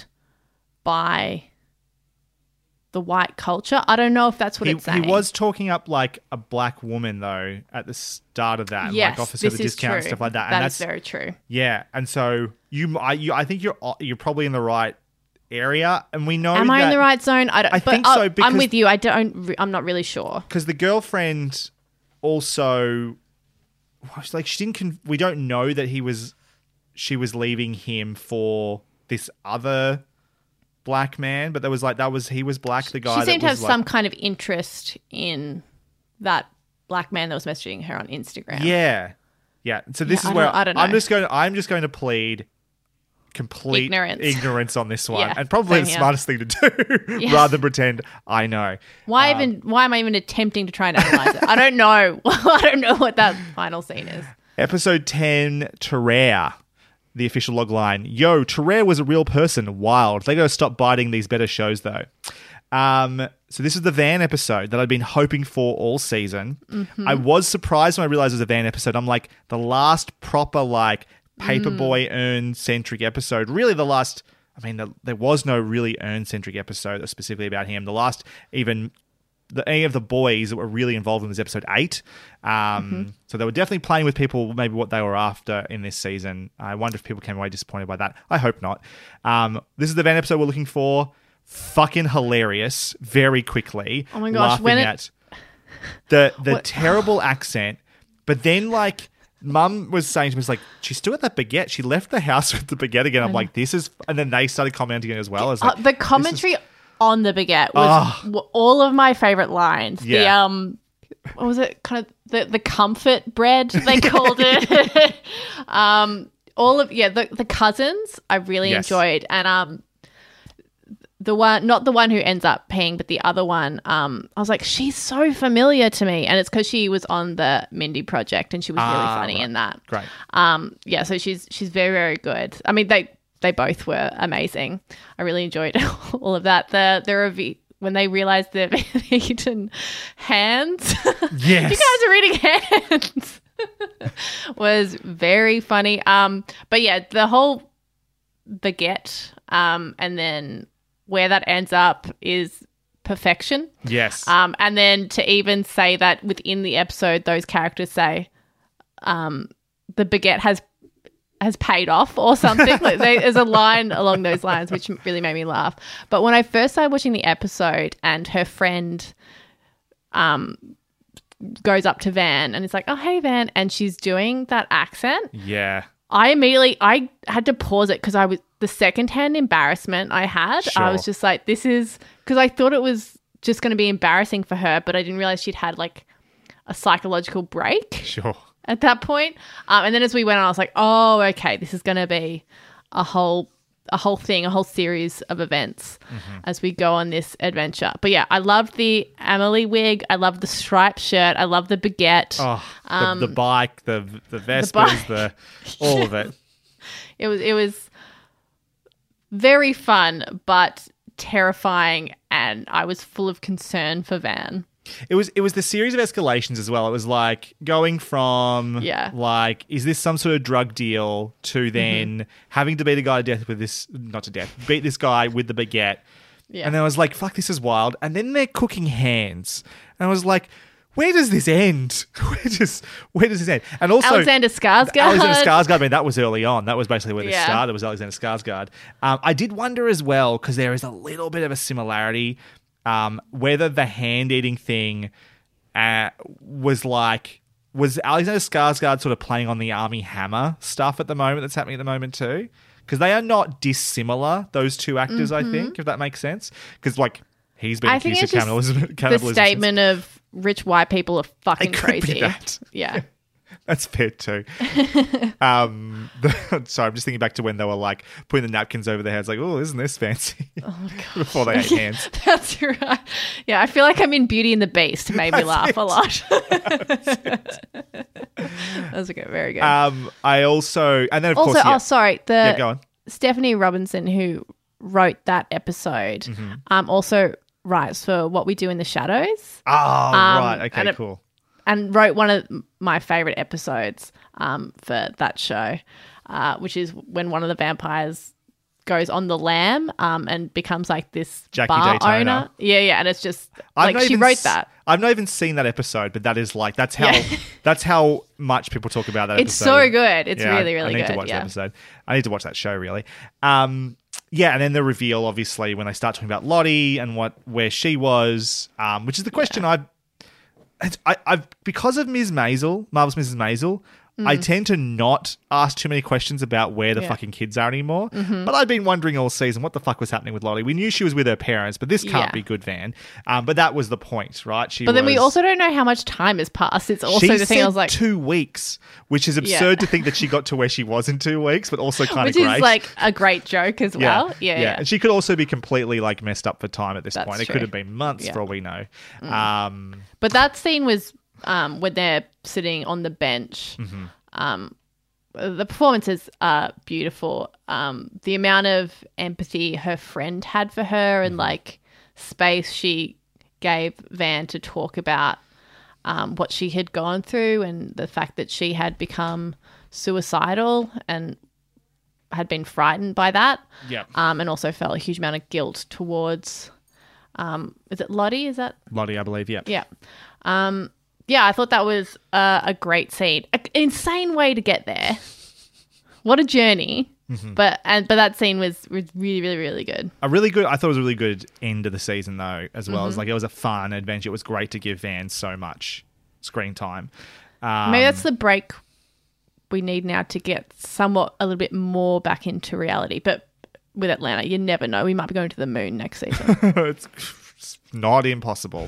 by the white culture. I don't know if that's what it's saying. He was talking up like a black woman though at the start of that, yes, like offers her the discount and stuff like that. That is very true. Yeah, and so I think you're probably in the right area, and we know. Am I in the right zone? I think so. I'm with you. I'm not really sure because the girlfriend also, like, we don't know that she was leaving him for this other black man, but he was black. The guy she seemed to have some kind of interest in that black man that was messaging her on Instagram. Yeah. So this is where I don't know. I'm just going to plead complete ignorance on this one, yeah, and probably the smartest thing to do, rather than pretend I know. Why am I even attempting to try and analyze it? I don't know. I don't know what that final scene is. Episode 10, Terrere. The official logline. Yo, Terrere was a real person. Wild. They gotta stop biting these better shows though. So this is the Van episode that I'd been hoping for all season. Mm-hmm. I was surprised when I realized it was a Van episode. I'm like, the last proper like Paperboy Earn-centric episode. Really the last, there was no really Earn-centric episode specifically about him. The last any of the boys that were really involved in this episode 8. So they were definitely playing with people, maybe what they were after in this season. I wonder if people came away disappointed by that. I hope not. This is the Van episode we're looking for. Fucking hilarious. Very quickly. Oh my gosh. Laughing at the terrible accent. But then like Mum was saying to me, like, she's still at that baguette. She left the house with the baguette again. I'm like, this is... And then they started commenting as well. As like, the commentary on the baguette was all of my favourite lines. Yeah. What was it? Kind of the comfort bread, they called it. The cousins I really enjoyed. And the one, not the one who ends up peeing, but the other one, I was like, she's so familiar to me. And it's because she was on the Mindy Project and she was really funny in that. Great. So she's very, very good. I mean, they both were amazing. I really enjoyed all of that. The review, when they realized they've eaten hands. Yes. You guys are eating hands. Was very funny. But yeah, the whole baguette, and then where that ends up is perfection. Yes. And then to even say that within the episode, those characters say, the baguette has paid off or something. Like there's a line along those lines which really made me laugh. But when I first started watching the episode and her friend goes up to Van and it's like, oh, hey, Van, and she's doing that accent. Yeah. I had to pause it because the secondhand embarrassment I had. Sure. I was just like, this is, because I thought it was just going to be embarrassing for her, but I didn't realize she'd had like a psychological break. Sure. At that point. And then as we went on, I was like, oh, okay, this is going to be a whole thing, a whole series of events as we go on this adventure. But yeah, I loved the Emily wig. I love the striped shirt. I love the baguette. Oh, the bike, the Vespers, all of it. It was very fun, but terrifying, and I was full of concern for Van. It was the series of escalations as well. It was like going from like, is this some sort of drug deal to then having to beat a guy to death with this, not to death, beat this guy with the baguette. Yeah. And then I was like, fuck, this is wild. And then they're cooking hands. And I was like, where does this end? Where does this end? And also Alexander Skarsgård. I mean, that was early on. That was basically where this started. Was Alexander Skarsgård. I did wonder as well, because there is a little bit of a similarity, whether the hand eating thing was Alexander Skarsgård sort of playing on the Armie Hammer stuff at the moment that's happening at the moment too? Because they are not dissimilar, those two actors, I think, if that makes sense. Because he's been accused of cannibalism. The statement of rich white people are fucking crazy. Be that. Yeah. That's fair too. Sorry, I'm just thinking back to when they were putting the napkins over their heads, oh, isn't this fancy? Oh my god! Before they ate hands. That's right. Yeah, I feel like I'm in Beauty and the Beast. It made me laugh a lot. That's okay. Very good. I also, and then of course, go on. Stephanie Robinson, who wrote that episode, also writes for What We Do in the Shadows. Oh, right. Okay, cool. And wrote one of my favourite episodes for that show, which is when one of the vampires goes on the lam and becomes this Jackie bar Daytona. owner. Yeah, and it's just she wrote that. I've not even seen that episode, but that is that's how much people talk about that episode. It's so good. It's really, really good. I need to watch that episode. I need to watch that show, really. And then the reveal, obviously, when they start talking about Lottie and where she was, which is the question I've because of Ms. Maisel, Marvelous Mrs. Maisel, I tend to not ask too many questions about where the fucking kids are anymore. But I've been wondering all season what the fuck was happening with Lottie. We knew she was with her parents, but this can't be good, Van. But that was the point, right? Then we also don't know how much time has passed. It's also the thing I was 2 weeks, which is absurd to think that she got to where she was in 2 weeks, but also kind of great. Which is a great joke as well. Yeah. And she could also be completely messed up for time at this point. It could have been months for all we know. But that scene was when they're sitting on the bench. The performances are beautiful. The amount of empathy her friend had for her and space she gave Van to talk about what she had gone through and the fact that she had become suicidal and had been frightened by that. Yeah. And also felt a huge amount of guilt towards is it Lottie? Is that Lottie, I believe, yeah. Yeah. I thought that was a great scene. An insane way to get there. What a journey. But that scene was really, really, really good. I thought it was a really good end of the season though, as well. It was a fun adventure. It was great to give Van so much screen time. Maybe that's the break we need now to get somewhat a little bit more back into reality. But with Atlanta, you never know. We might be going to the moon next season. It's not impossible.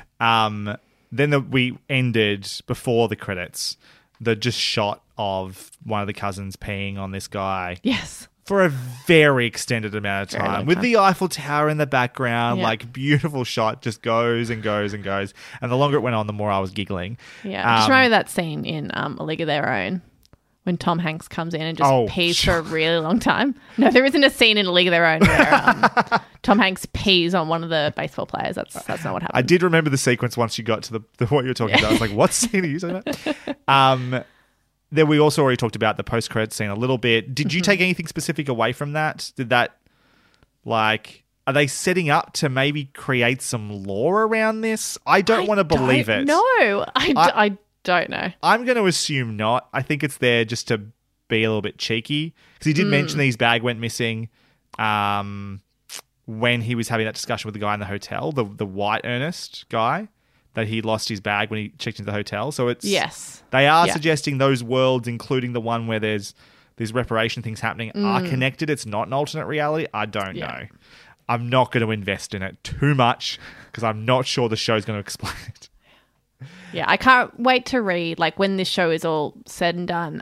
Then we ended before the credits, the just shot of one of the cousins peeing on this guy. Yes. For a very extended amount of time. With the Eiffel Tower in the background, beautiful shot, just goes and goes and goes. And the longer it went on, the more I was giggling. Yeah. Just remember that scene in A League of Their Own when Tom Hanks comes in and just pees for a really long time. No, there isn't a scene in A League of Their Own where Tom Hanks pees on one of the baseball players. That's not what happened. I did remember the sequence once you got to the what you were talking about. I was like, what scene are you talking about? Then we also already talked about the post-credits scene a little bit. Did you take anything specific away from that? Did that, are they setting up to maybe create some lore around this? I don't want to believe it. No, I don't know. I'm going to assume not. I think it's there just to be a little bit cheeky. Because he did mention that his bag went missing when he was having that discussion with the guy in the hotel, the white Ernest guy, that he lost his bag when he checked into the hotel. So it's... Yes. They are suggesting those worlds, including the one where there's these reparation things happening, are connected. It's not an alternate reality. I don't know. I'm not going to invest in it too much because I'm not sure the show's going to explain it. Yeah, I can't wait to read, when this show is all said and done,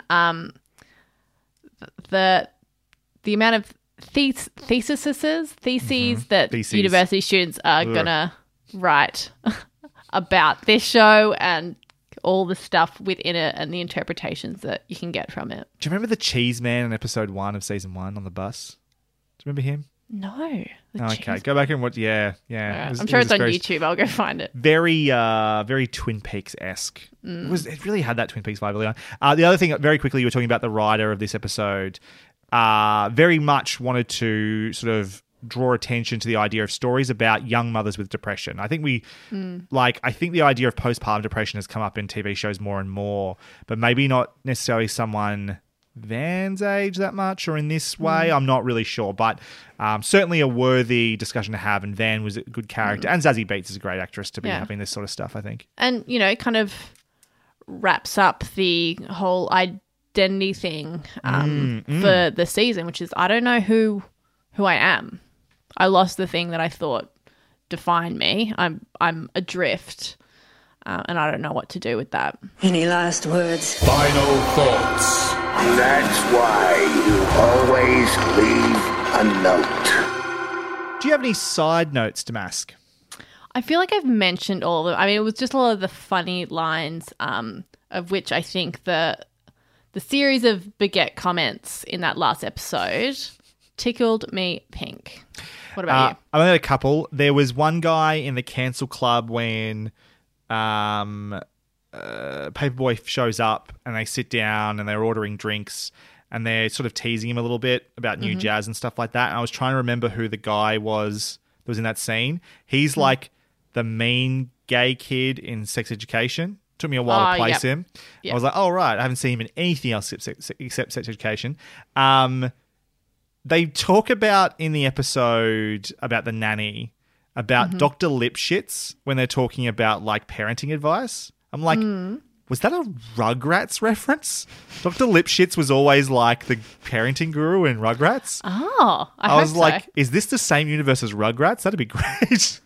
the amount of theses that university students are going to write about this show and all the stuff within it and the interpretations that you can get from it. Do you remember the Cheese Man in episode 1 of season 1 on the bus? Do you remember him? No. Okay, go back and watch. Yeah. I'm sure it's on YouTube. I'll go find it. Very, very Twin Peaks-esque. It really had that Twin Peaks vibe early on. The other thing, very quickly, you were talking about the writer of this episode. Very much wanted to sort of draw attention to the idea of stories about young mothers with depression. I think I think the idea of postpartum depression has come up in TV shows more and more, but maybe not necessarily someone Van's age that much or in this way. I'm not really sure, but certainly a worthy discussion to have, and Van was a good character, and Zazie Beetz is a great actress to be having this sort of stuff, I think. And, it kind of wraps up the whole identity thing for the season, which is I don't know who I am. I lost the thing that I thought defined me. I'm adrift, and I don't know what to do with that. Any last words? Final thoughts. That's why you always leave a note. Do you have any side notes, Damask? I feel like I've mentioned all of them. I mean, it was just a lot of the funny lines, of which I think the series of baguette comments in that last episode tickled me pink. What about you? I only had a couple. There was one guy in the cancel club when Paperboy shows up and they sit down and they're ordering drinks and they're sort of teasing him a little bit about new jazz and stuff like that. And I was trying to remember who the guy was that was in that scene. He's like the main gay kid in Sex Education. Took me a while to place him. Yep. I was like, oh, right. I haven't seen him in anything else except Sex Education. They talk about in the episode about the nanny, about Dr. Lipschitz when they're talking about like parenting advice. I'm like, was that a Rugrats reference? Dr. Lipschitz was always like the parenting guru in Rugrats. Oh, I was like, so. Is this the same universe as Rugrats? That'd be great.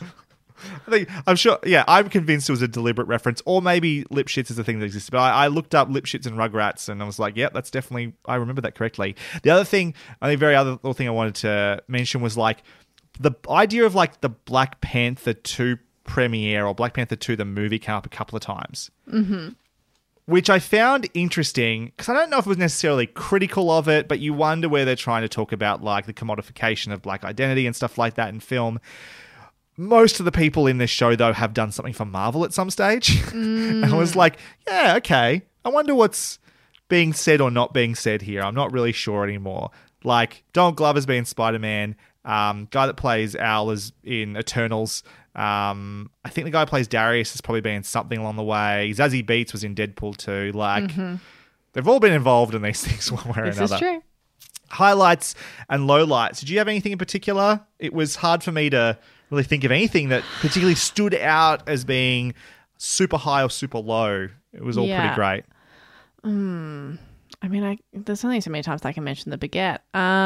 I'm sure, I'm convinced it was a deliberate reference, or maybe Lipschitz is a thing that exists. But I looked up Lipschitz and Rugrats, and I was like, that's definitely, I remember that correctly. The other thing, the very other little thing I wanted to mention was like the idea of like the Black Panther 2 premiere, or Black Panther 2, the movie, came up a couple of times. Which I found interesting, because I don't know if it was necessarily critical of it, but you wonder where they're trying to talk about like the commodification of black identity and stuff like that in film. Most of the people in this show, though, have done something for Marvel at some stage. And I was like, okay. I wonder what's being said or not being said here. I'm not really sure anymore. Like, Donald Glover's being Spider-Man. Guy that plays Al is in Eternals. I think the guy who plays Darius has probably been something along the way. Zazie Beetz was in Deadpool 2. Like, they've all been involved in these things one way or another. This is true. Highlights and lowlights. Did you have anything in particular? It was hard for me to really think of anything that particularly stood out as being super high or super low. It was all pretty great. I mean, there's only so many times I can mention the baguette.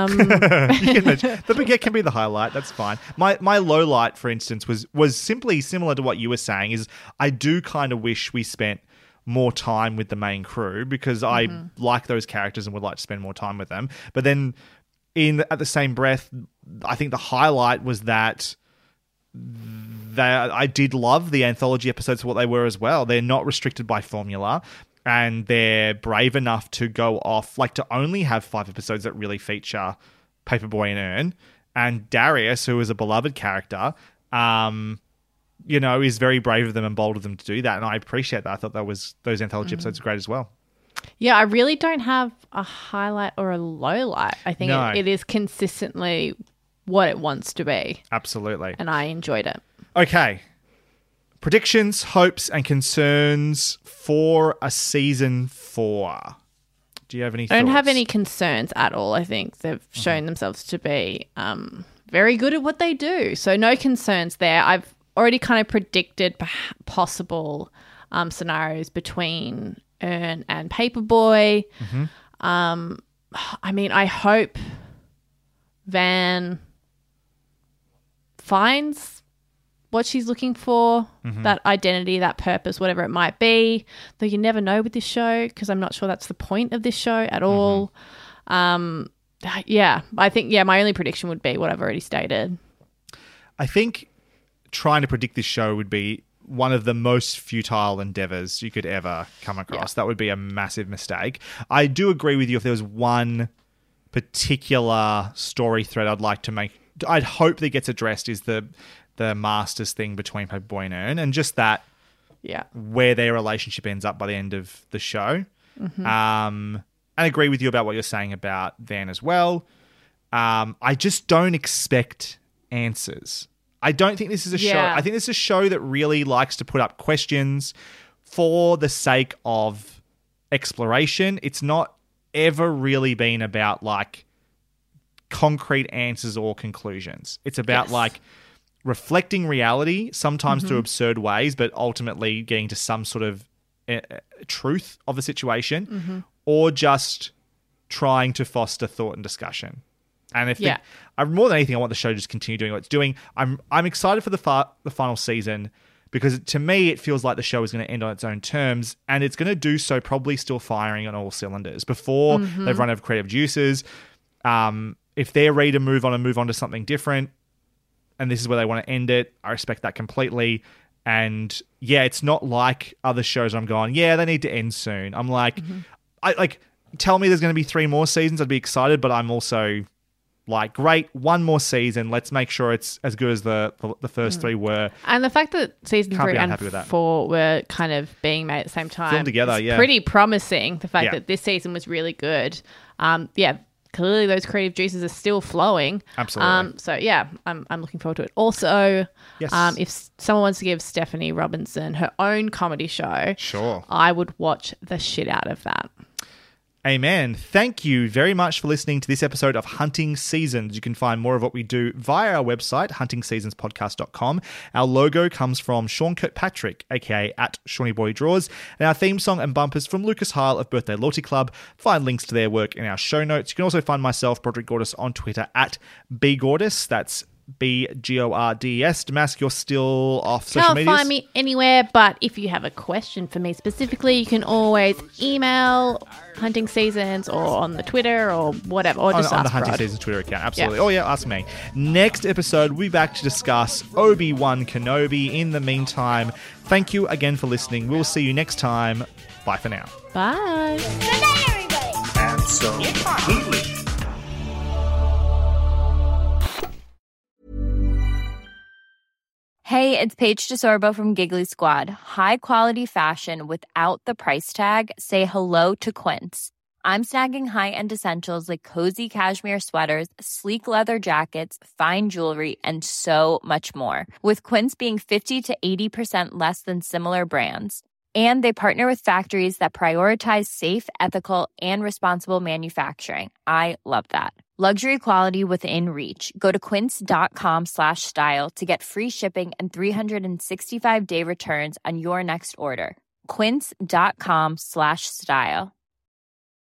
The baguette can be the highlight. That's fine. My low light, for instance, was simply similar to what you were saying. Is I do kind of wish we spent more time with the main crew, because I like those characters and would like to spend more time with them. But then, at the same breath, I think the highlight was that I did love the anthology episodes for what they were as well. They're not restricted by formula, and they're brave enough to go off, like to only have 5 episodes that really feature Paperboy and Earn. And Darius, who is a beloved character, is very brave of them and bold of them to do that. And I appreciate that. I thought those anthology episodes were great as well. Yeah, I really don't have a highlight or a low light. I think it is consistently what it wants to be. Absolutely. And I enjoyed it. Okay. Predictions, hopes, and concerns for a season 4. Do you have any thoughts? I don't have any concerns at all. I think they've shown themselves to be very good at what they do. So no concerns there. I've already kind of predicted possible scenarios between Earn and Paperboy. I mean, I hope Van finds what she's looking for, that identity, that purpose, whatever it might be. Though you never know with this show, because I'm not sure that's the point of this show at all. I think, my only prediction would be what I've already stated. I think trying to predict this show would be one of the most futile endeavors you could ever come across. That would be a massive mistake. I do agree with you. If there was one particular story thread I'd hope that gets addressed, is the Masters thing between Paperboy and Earn, and just that, where their relationship ends up by the end of the show. And I agree with you about what you're saying about Van as well. I just don't expect answers. I don't think this is a show. I think this is a show that really likes to put up questions for the sake of exploration. It's not ever really been about like concrete answers or conclusions. It's about like reflecting reality, sometimes through absurd ways, but ultimately getting to some sort of truth of the situation, or just trying to foster thought and discussion. And if more than anything, I want the show to just continue doing what it's doing. I'm excited for the final season, because to me it feels like the show is going to end on its own terms, and it's going to do so probably still firing on all cylinders before they've run out of creative juices. If they're ready to move on to something different, and this is where they want to end it, I respect that completely. And yeah, it's not like other shows I'm going, yeah, they need to end soon. I'm like, tell me there's going to be 3 more seasons, I'd be excited, but I'm also like, great, 1 more season. Let's make sure it's as good as the first 3 were. And the fact that season 3 and 4 were kind of being made at the same time, filmed together, is pretty promising. The fact that this season was really good. Clearly those creative juices are still flowing. Absolutely. So yeah, I'm looking forward to it. Also, yes. If someone wants to give Stephanie Robinson her own comedy show, sure, I would watch the shit out of that. Amen. Thank you very much for listening to this episode of Hunting Seasons. You can find more of what we do via our website, huntingseasonspodcast.com. Our logo comes from Sean Kirkpatrick, aka at ShawneeBoyDraws, and our theme song and bumpers from Lucas Heil of Birthday Loyalty Club. Find links to their work in our show notes. You can also find myself, Broderick Gordis, on Twitter at bgordis. That's BGORDS. Damask, you're still off social media. Can't find me anywhere, but if you have a question for me specifically, you can always email Hunting Seasons or on the Twitter or whatever, or just on ask the Hunting Rod. Seasons Twitter account. Absolutely. Yeah. Oh yeah, ask me. Next episode, we'll be back to discuss Obi-Wan Kenobi. In the meantime, thank you again for listening. We'll see you next time. Bye for now. Bye. Good night, everybody. Absolutely. Hey, it's Paige DeSorbo from Giggly Squad. High quality fashion without the price tag. Say hello to Quince. I'm snagging high-end essentials like cozy cashmere sweaters, sleek leather jackets, fine jewelry, and so much more. With Quince being 50 to 80% less than similar brands. And they partner with factories that prioritize safe, ethical, and responsible manufacturing. I love that. Luxury quality within reach. Go to quince.com/style to get free shipping and 365-day returns on your next order. Quince.com/style.